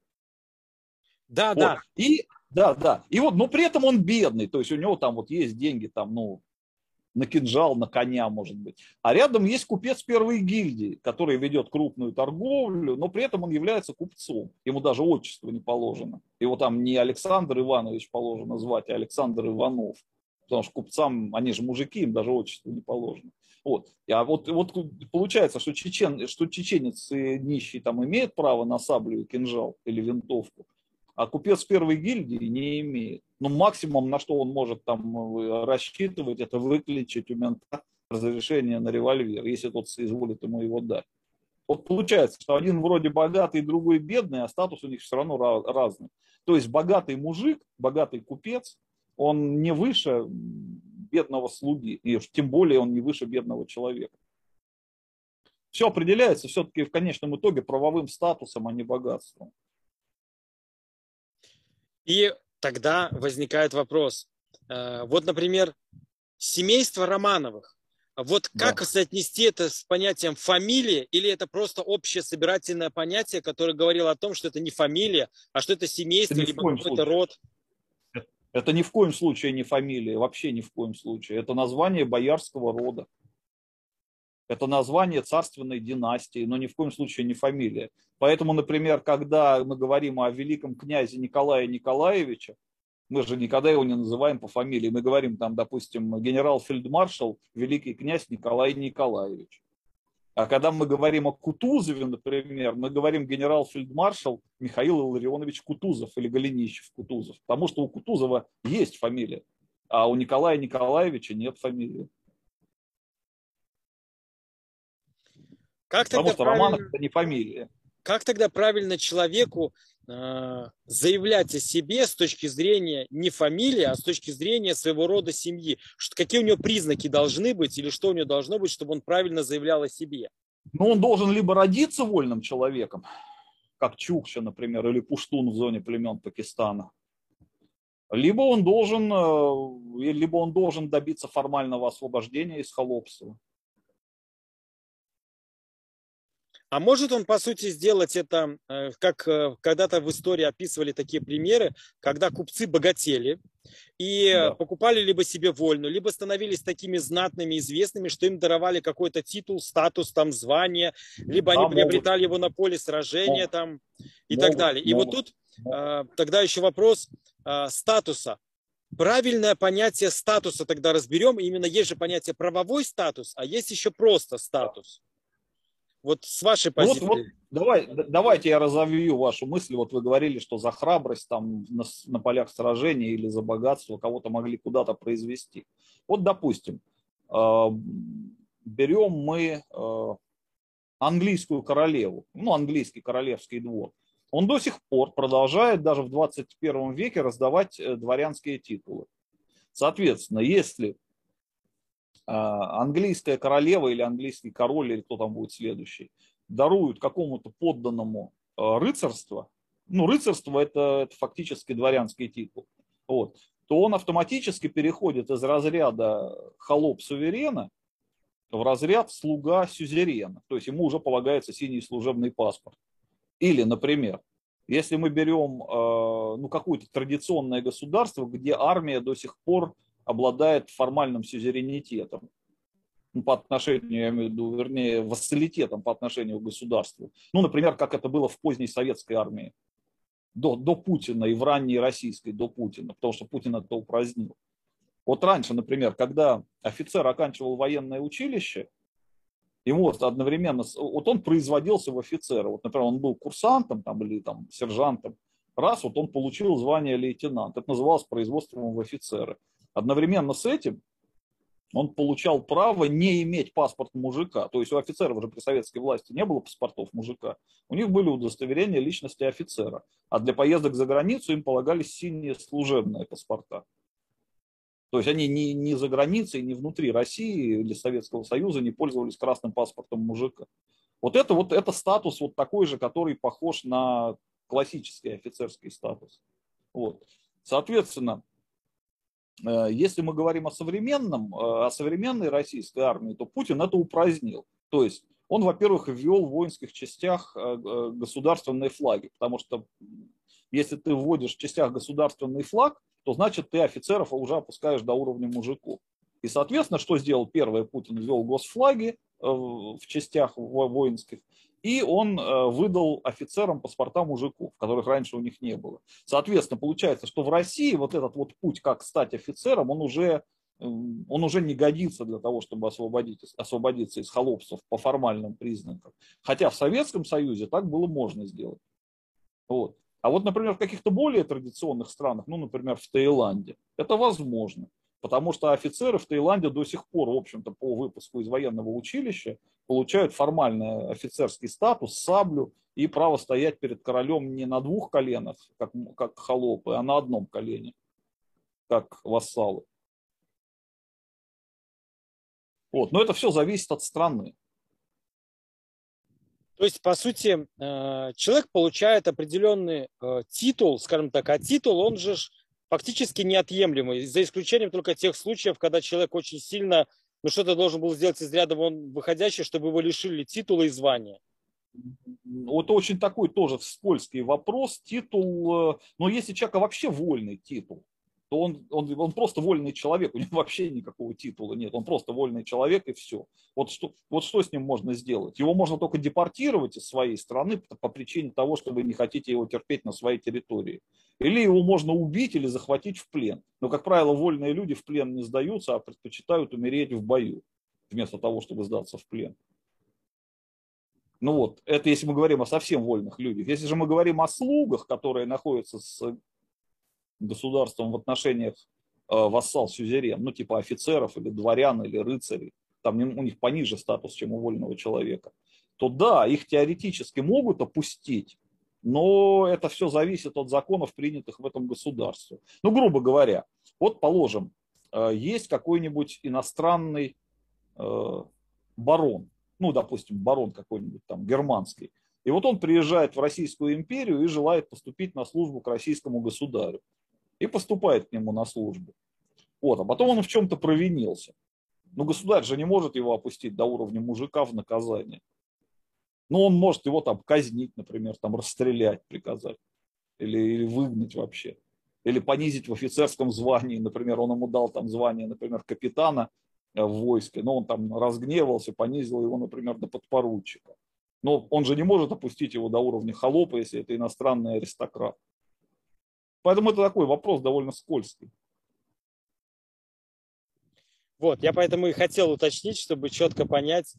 Да, вот. да. И, да, да. И вот, но при этом он бедный, то есть у него там вот есть деньги там, ну, на кинжал, на коня, может быть. А рядом есть купец первой гильдии, который ведет крупную торговлю, но при этом он является купцом. Ему даже отчество не положено. Его там не Александр Иванович положено звать, а Александр Иванов. Потому что купцам, они же мужики, им даже отчество не положено. Вот. А вот, вот получается, что, чечен, что чеченец и нищий там имеет право на саблю и кинжал или винтовку, а купец первой гильдии не имеет. Ну, максимум, на что он может там рассчитывать, это выключить у мента разрешение на револьвер, если тот соизволит ему его дать. Вот получается, что один вроде богатый, другой бедный, а статус у них все равно разный. То есть богатый мужик, богатый купец, он не выше бедного слуги, и тем более он не выше бедного человека. Все определяется все-таки в конечном итоге правовым статусом, а не богатством. И тогда возникает вопрос. Вот, например, семейство Романовых. Вот Да. как соотнести это с понятием фамилии, или это просто общее собирательное понятие, которое говорило о том, что это не фамилия, а что это Это семейство, ни в либо коем какой-то случае. род? Это ни в коем случае не фамилия, вообще ни в коем случае. Это название боярского рода. Это название царственной династии, но ни в коем случае не фамилия. Поэтому, например, когда мы говорим о великом князе Николае Николаевиче, мы же никогда его не называем по фамилии. Мы говорим там, допустим, генерал-фельдмаршал, великий князь Николай Николаевич. А когда мы говорим о Кутузове, например, мы говорим генерал-фельдмаршал Михаил Илларионович Кутузов или Голенищев Кутузов. Потому что у Кутузова есть фамилия, а у Николая Николаевича нет фамилии. Как Потому тогда что Романов правильно, это не фамилия. как тогда правильно человеку э, заявлять о себе с точки зрения не фамилии, а с точки зрения своего рода семьи? Что, какие у него признаки должны быть или что у него должно быть, чтобы он правильно заявлял о себе? Но он должен либо родиться вольным человеком, как Чукча, например, или Пуштун в зоне племен Пакистана, либо он должен, э, либо он должен добиться формального освобождения из холопства. А может он, по сути, сделать это, э, как э, когда-то в истории описывали такие примеры, когда купцы богатели и Да. покупали либо себе вольную, либо становились такими знатными, известными, что им даровали какой-то титул, статус, там, звание, либо они Да, могут, приобретали его на поле сражения могут, там, и так могут, далее. И вот могут, тут могут. э, тогда еще вопрос э, статуса. Правильное понятие статуса тогда разберем. Именно есть же понятие правовой статус, а есть еще просто статус. Вот с вашей Ну вот, вот позиции. давай, давайте я разовью вашу мысль. Вот вы говорили, что за храбрость там на, на полях сражений или за богатство кого-то могли куда-то произвести. Вот, допустим, э, берем мы э, английскую королеву, ну, английский королевский двор. Он до сих пор продолжает даже в двадцать первом веке раздавать э, дворянские титулы. Соответственно, если э, английская королева или английский король, или кто там будет следующий, даруют какому-то подданному э, рыцарство, ну, рыцарство это, это фактически дворянский титул, вот, то он автоматически переходит из разряда холоп-суверена в разряд слуга сюзерена. То есть ему уже полагается синий служебный паспорт. Или, например, если мы берем э, ну, какое-то традиционное государство, где армия до сих пор обладает формальным сюзеренитетом, ну, по отношению, я имею в виду, вернее, вассалитетом по отношению к государству. Ну, например, как это было в поздней советской армии, до, до Путина и в ранней российской до Путина, потому что Путин это упразднил. Вот раньше, например, когда офицер оканчивал военное училище, ему вот одновременно, вот он производился в офицера. Вот, например, он был курсантом там, или там, сержантом. Раз, вот он получил звание лейтенант. Это называлось производством в офицеры. Одновременно с этим он получал право не иметь паспорт мужика. То есть у офицеров уже при советской власти не было паспортов мужика. У них были удостоверения личности офицера. А для поездок за границу им полагались синие служебные паспорта. То есть они ни, ни за границей, ни внутри России или Советского Союза не пользовались красным паспортом мужика. Вот это, вот это статус вот такой же, который похож на классический офицерский статус. Вот. Соответственно, если мы говорим о современном, о современной российской армии, то Путин это упразднил. То есть он, во-первых, ввел в воинских частях государственные флаги, потому что если ты вводишь в частях государственный флаг, то значит ты офицеров уже опускаешь до уровня мужиков. И, соответственно, что сделал первый Путин? Ввел госфлаги в частях воинских, и он выдал офицерам паспорта мужиков, которых раньше у них не было. Соответственно, получается, что в России вот этот вот путь, как стать офицером, он уже, он уже не годится для того, чтобы освободить, освободиться из холопцев по формальным признакам. Хотя в Советском Союзе так было можно сделать. Вот. А вот, например, в каких-то более традиционных странах, ну, например, в Таиланде, это возможно. Потому что офицеры в Таиланде до сих пор, в общем-то, по выпуску из военного училища получают формальный офицерский статус, саблю и право стоять перед королем не на двух коленах, как, как холопы, а на одном колене, как вассалы. Вот. Но это все зависит от страны. То есть, по сути, человек получает определенный титул, скажем так, а титул, он же фактически неотъемлемый, за исключением только тех случаев, когда человек очень сильно Ну что ты должен был сделать из ряда вон выходящий, чтобы его лишили титула и звания? Вот очень такой тоже скользкий вопрос. Титул, но если человека вообще вольный титул, то он, он, он просто вольный человек, у него вообще никакого титула нет, он просто вольный человек и все. Вот что, вот что с ним можно сделать? Его можно только депортировать из своей страны по, по причине того, что вы не хотите его терпеть на своей территории. Или его можно убить или захватить в плен. Но, как правило, вольные люди в плен не сдаются, а предпочитают умереть в бою, вместо того, чтобы сдаться в плен. Ну вот, это если мы говорим о совсем вольных людях. Если же мы говорим о слугах, которые находятся с государством в отношениях э, вассал-сюзерен, ну типа офицеров или дворян или рыцарей, там у них пониже статус, чем у вольного человека, то да, их теоретически могут опустить, но это все зависит от законов, принятых в этом государстве. Ну, грубо говоря, вот положим, э, есть какой-нибудь иностранный э, барон, ну, допустим, барон какой-нибудь там германский, и вот он приезжает в Российскую империю и желает поступить на службу к российскому государю. И поступает к нему на службу. Вот, а потом он в чем-то провинился. Ну, государь же не может его опустить до уровня мужика в наказание. Ну, он может его там казнить, например, там расстрелять приказать. Или, или выгнать вообще. Или понизить в офицерском звании. Например, он ему дал там звание, например, капитана в войске, но он там разгневался, понизил его, например, до подпоручика. Но он же не может опустить его до уровня холопа, если это иностранный аристократ. Поэтому это такой вопрос довольно скользкий. Вот, я поэтому и хотел уточнить, чтобы четко понять,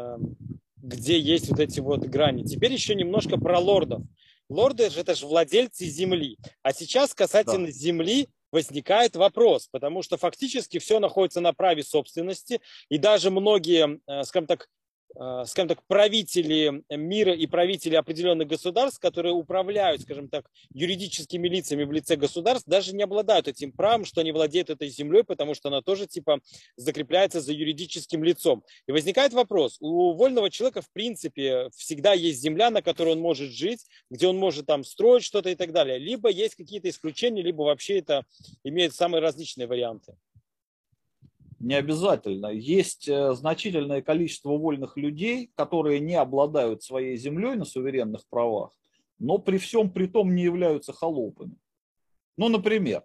где есть вот эти вот грани. Теперь еще немножко про лордов. Лорды же это же владельцы земли. А сейчас касательно да. земли возникает вопрос, потому что фактически все находится на праве собственности, и даже многие, скажем так, скажем так, правители мира и правители определенных государств, которые управляют, скажем так, юридическими лицами в лице государств, даже не обладают этим правом, что они владеют этой землей, потому что она тоже типа закрепляется за юридическим лицом. И возникает вопрос, у вольного человека в принципе всегда есть земля, на которой он может жить, где он может там строить что-то и так далее. Либо есть какие-то исключения, либо вообще это имеет самые различные варианты. Не обязательно. Есть значительное количество вольных людей, которые не обладают своей землей на суверенных правах, но при всем при том не являются холопами. Ну, например,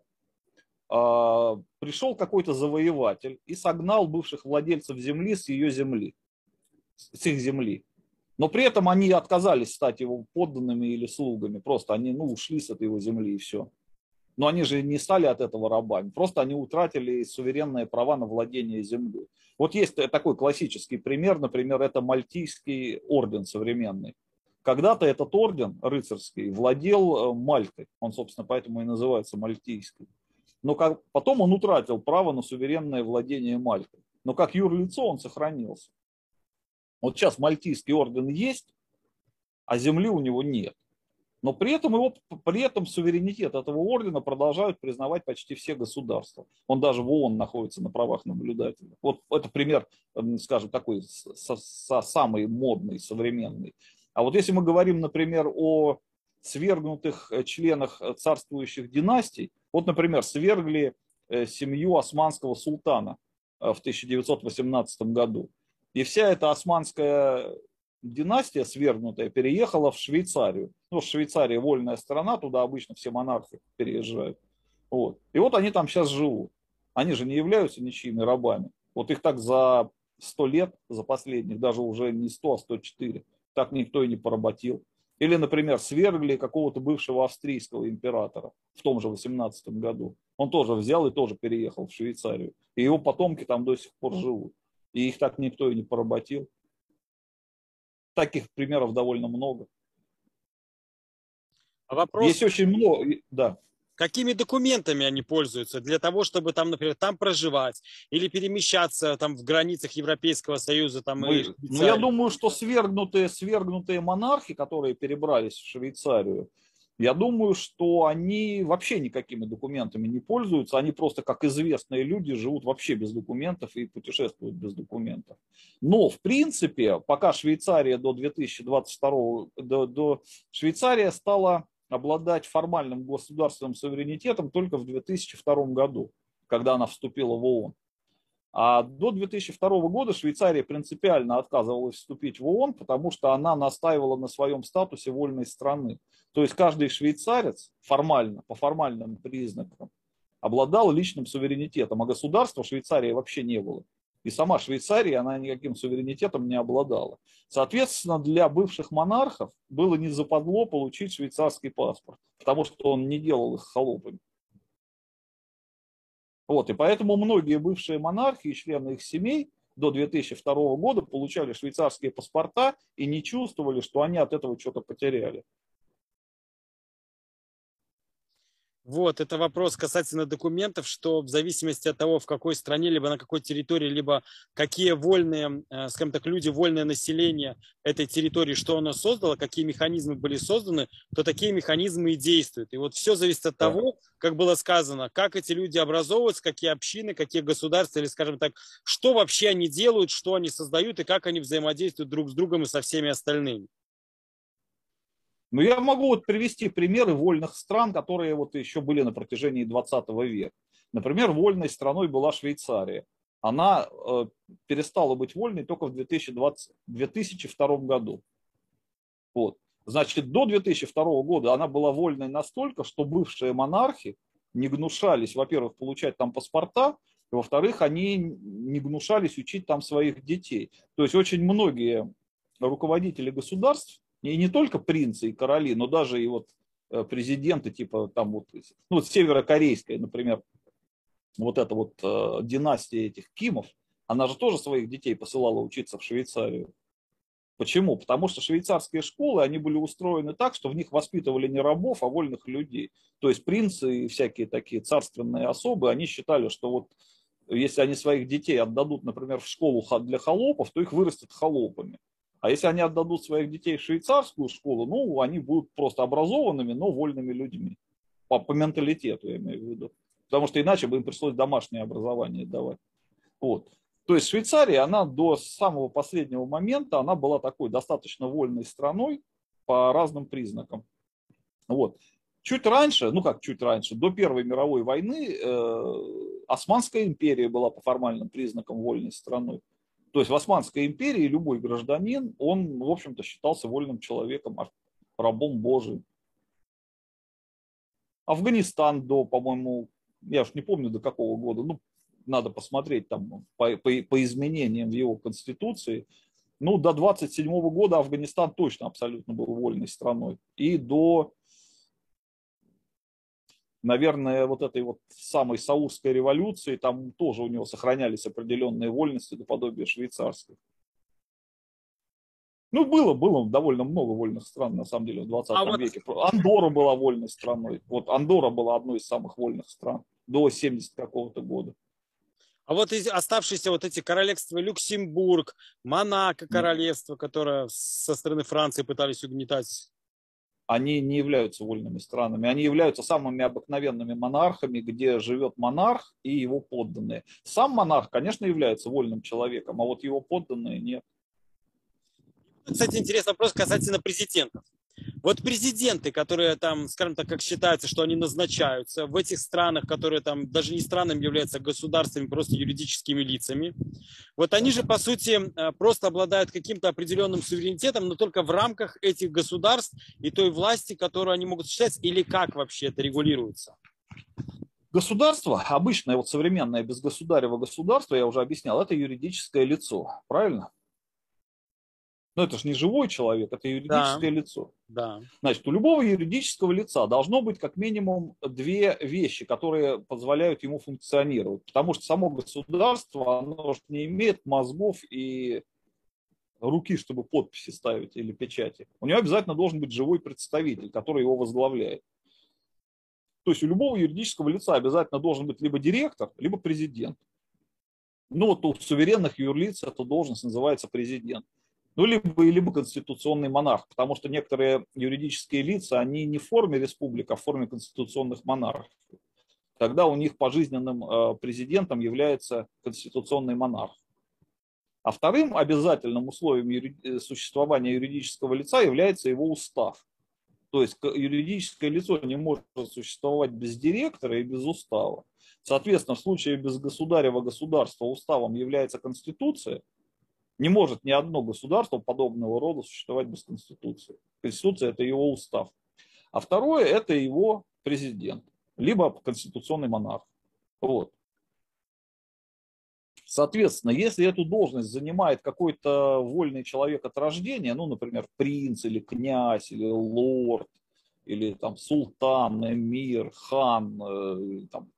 пришел какой-то завоеватель и согнал бывших владельцев земли с ее земли, с их земли. Но при этом они отказались стать его подданными или слугами. Просто они ну, ушли с этой его земли и все. Но они же не стали от этого рабами, просто они утратили суверенные права на владение землей. Вот есть такой классический пример, например, это Мальтийский орден современный. Когда-то этот орден рыцарский владел Мальтой, он, собственно, поэтому и называется Мальтийский. Но как, потом он утратил право на суверенное владение Мальтой. Но как юрлицо он сохранился. Вот сейчас Мальтийский орден есть, а земли у него нет. Но при этом, его, при этом суверенитет этого ордена продолжают признавать почти все государства. Он даже в ООН находится на правах наблюдателя. Вот это пример, скажем, такой со, со, самый модный, современный. А вот если мы говорим, например, о свергнутых членах царствующих династий, вот, например, свергли семью османского султана в тысяча девятьсот восемнадцатом году. И вся эта османская династия свергнутая переехала в Швейцарию. Ну, Швейцария вольная страна, туда обычно все монархи переезжают. Вот. И вот они там сейчас живут. Они же не являются ничьими рабами. Вот их так за сто лет, за последних, даже уже не сто, а сто четыре, так никто и не поработил. Или, например, свергли какого-то бывшего австрийского императора в том же восемнадцатом году. Он тоже взял и тоже переехал в Швейцарию. И его потомки там до сих пор живут. И их так никто и не поработил. Таких примеров довольно много. А вопрос... Есть очень много, да. Какими документами они пользуются для того, чтобы там, например, там проживать или перемещаться там в границах Европейского Союза? Там, Мы, и ну, я думаю, что свергнутые, свергнутые монархи, которые перебрались в Швейцарию, я думаю, что они вообще никакими документами не пользуются. Они просто, как известные люди, живут вообще без документов и путешествуют без документов. Но, в принципе, пока Швейцария до две тысячи двадцать второго, до, до Швейцария стала обладать формальным государственным суверенитетом только в две тысячи втором году, когда она вступила в ООН. А до две тысячи второго года Швейцария принципиально отказывалась вступить в ООН, потому что она настаивала на своем статусе вольной страны. То есть каждый швейцарец формально, по формальным признакам, обладал личным суверенитетом, а государства Швейцарии вообще не было. И сама Швейцария, она никаким суверенитетом не обладала. Соответственно, для бывших монархов было не западло получить швейцарский паспорт, потому что он не делал их холопами. Вот, и поэтому многие бывшие монархи и члены их семей до две тысячи второго года получали швейцарские паспорта и не чувствовали, что они от этого что-то потеряли. Вот, это вопрос касательно документов, что в зависимости от того, в какой стране, либо на какой территории, либо какие вольные, скажем так, люди, вольное население этой территории, что оно создало, какие механизмы были созданы, то такие механизмы и действуют. И вот все зависит от того, как было сказано, как эти люди образовываются, какие общины, какие государства, или, скажем так, что вообще они делают, что они создают и как они взаимодействуют друг с другом и со всеми остальными. Но я могу вот привести примеры вольных стран, которые вот еще были на протяжении двадцатого века. Например, вольной страной была Швейцария. Она э, перестала быть вольной только в две тысячи двадцатом, две тысячи втором году. Вот. Значит, до две тысячи второго года она была вольной настолько, что бывшие монархи не гнушались, во-первых, получать там паспорта, и, во-вторых, они не гнушались учить там своих детей. То есть очень многие руководители государств, и не только принцы и короли, но даже и вот президенты типа там вот, ну, вот северокорейская, например, вот эта вот э, династия этих Кимов, она же тоже своих детей посылала учиться в Швейцарию. Почему? Потому что швейцарские школы, они были устроены так, что в них воспитывали не рабов, а вольных людей. То есть принцы и всякие такие царственные особы, они считали, что вот если они своих детей отдадут, например, в школу для холопов, то их вырастят холопами. А если они отдадут своих детей в швейцарскую школу, ну, они будут просто образованными, но вольными людьми. По, по менталитету, я имею в виду. Потому что иначе бы им пришлось домашнее образование давать. Вот. То есть Швейцария, она до самого последнего момента, она была такой достаточно вольной страной по разным признакам. Вот. Чуть раньше, ну как чуть раньше, до Первой мировой войны э, Османская империя была по формальным признакам вольной страной. То есть в Османской империи любой гражданин, он, в общем-то, считался вольным человеком, рабом Божиим. Афганистан до, по-моему, я уж не помню до какого года, ну, надо посмотреть там по, по, по изменениям в его конституции. Ну, до двадцать седьмого года Афганистан точно абсолютно был вольной страной. И до, наверное, вот этой вот самой Саудской революции, там тоже у него сохранялись определенные вольности наподобие швейцарских. Ну, было, было довольно много вольных стран, на самом деле, в двадцатом а вот... веке. Андорра была вольной страной. Вот Андорра была одной из самых вольных стран до семидесятого какого-то года. А вот оставшиеся вот эти королевства Люксембург, Монако королевство, которое со стороны Франции пытались угнетать. Они не являются вольными странами. Они являются самыми обыкновенными монархами, где живет монарх и его подданные. Сам монарх, конечно, является вольным человеком, а вот его подданные нет. Кстати, интересный вопрос касательно президентов. Вот президенты, которые там, скажем так, как считается, что они назначаются в этих странах, которые там даже не странами являются, а государствами, просто юридическими лицами, вот они же, по сути, просто обладают каким-то определенным суверенитетом, но только в рамках этих государств и той власти, которую они могут осуществлять, или как вообще это регулируется? Государство, обычное вот современное безгосударево государство, я уже объяснял, это юридическое лицо, правильно? Но это же не живой человек, это юридическое да, лицо. Да. Значит, у любого юридического лица должно быть как минимум две вещи, которые позволяют ему функционировать. Потому что само государство, оно же не имеет мозгов и руки, чтобы подписи ставить или печати. У него обязательно должен быть живой представитель, который его возглавляет. То есть у любого юридического лица обязательно должен быть либо директор, либо президент. Ну вот у суверенных юрлиц эта должность называется президент. Ну, либо, либо конституционный монарх, потому что некоторые юридические лица, они не в форме республик, а в форме конституционных монархов. Тогда у них пожизненным президентом является конституционный монарх. А вторым обязательным условием юри... существования юридического лица является его устав. То есть юридическое лицо не может существовать без директора и без устава. Соответственно, в случае без государева государства уставом является Конституция, не может ни одно государство подобного рода существовать без Конституции. Конституция – это его устав. А второе – это его президент, либо конституционный монарх. Вот. Соответственно, если эту должность занимает какой-то вольный человек от рождения, ну, например, принц или князь, или лорд, или там султан, эмир, хан, э, там,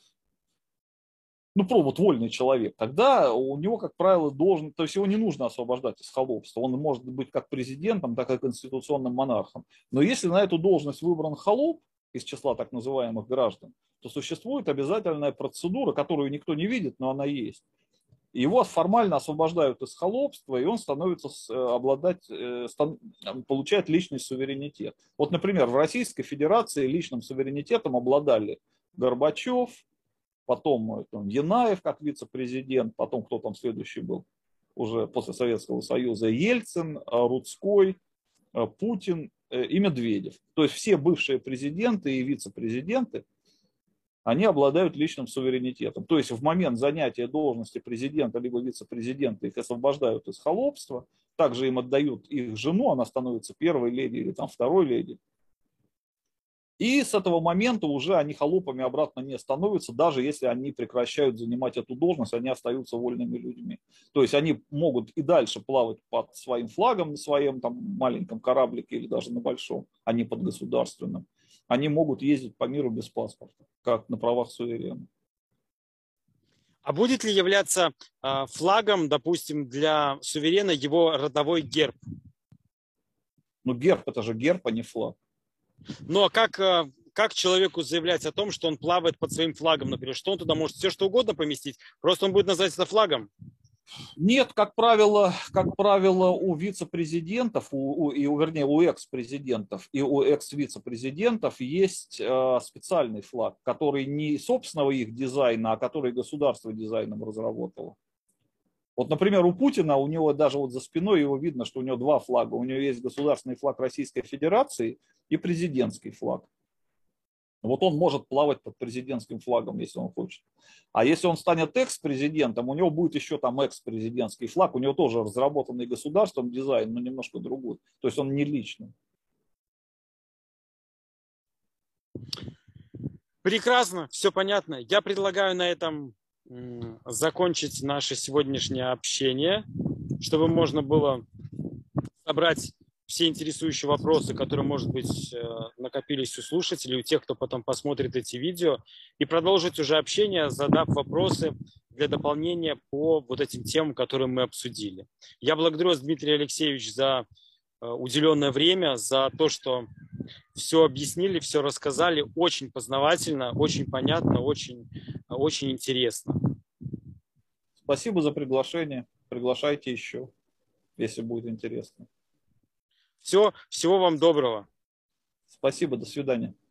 ну, про вот вольный человек, тогда у него, как правило, должен, то есть его не нужно освобождать из холопства. Он может быть как президентом, так и конституционным монархом. Но если на эту должность выбран холоп из числа так называемых граждан, то существует обязательная процедура, которую никто не видит, но она есть. Его формально освобождают из холопства, и он становится обладать, получает личный суверенитет. Вот, например, в Российской Федерации личным суверенитетом обладали Горбачев, потом там, Янаев как вице-президент, потом кто там следующий был, уже после Советского Союза, Ельцин, Рудской, Путин и Медведев. То есть все бывшие президенты и вице-президенты, они обладают личным суверенитетом. То есть в момент занятия должности президента либо вице-президента их освобождают из холопства, также им отдают их жену, она становится первой леди или там второй леди. И с этого момента уже они холопами обратно не становятся, даже если они прекращают занимать эту должность, они остаются вольными людьми. То есть они могут и дальше плавать под своим флагом на своем там маленьком кораблике или даже на большом, а не под государственным. Они могут ездить по миру без паспорта, как на правах суверена. А будет ли являться э, флагом, допустим, для суверена его родовой герб? Ну герб это же герб, а не флаг. Ну а как, э, как человеку заявлять о том, что он плавает под своим флагом, например? Что он туда может все что угодно поместить? Просто он будет называть это флагом? Нет, как правило, как правило, у вице-президентов, у, у, и, вернее, у экс-президентов и у экс-вице-президентов есть э, специальный флаг, который не собственного их дизайна, а который государство дизайном разработало. Вот, например, у Путина, у него даже вот за спиной его видно, что у него два флага. У него есть государственный флаг Российской Федерации и президентский флаг. Вот он может плавать под президентским флагом, если он хочет. А если он станет экс-президентом, у него будет еще там экс-президентский флаг, у него тоже разработанный государством дизайн, но немножко другой. То есть он не личный. Прекрасно, все понятно. Я предлагаю на этом закончить наше сегодняшнее общение, чтобы можно было собрать все интересующие вопросы, которые, может быть, накопились у слушателей, у тех, кто потом посмотрит эти видео, и продолжить уже общение, задав вопросы для дополнения по вот этим темам, которые мы обсудили. Я благодарю вас, Дмитрий Алексеевич, за уделенное время, за то, что все объяснили, все рассказали. Очень познавательно, очень понятно, очень, очень интересно. Спасибо за приглашение. Приглашайте еще, если будет интересно. Все, всего вам доброго. Спасибо, до свидания.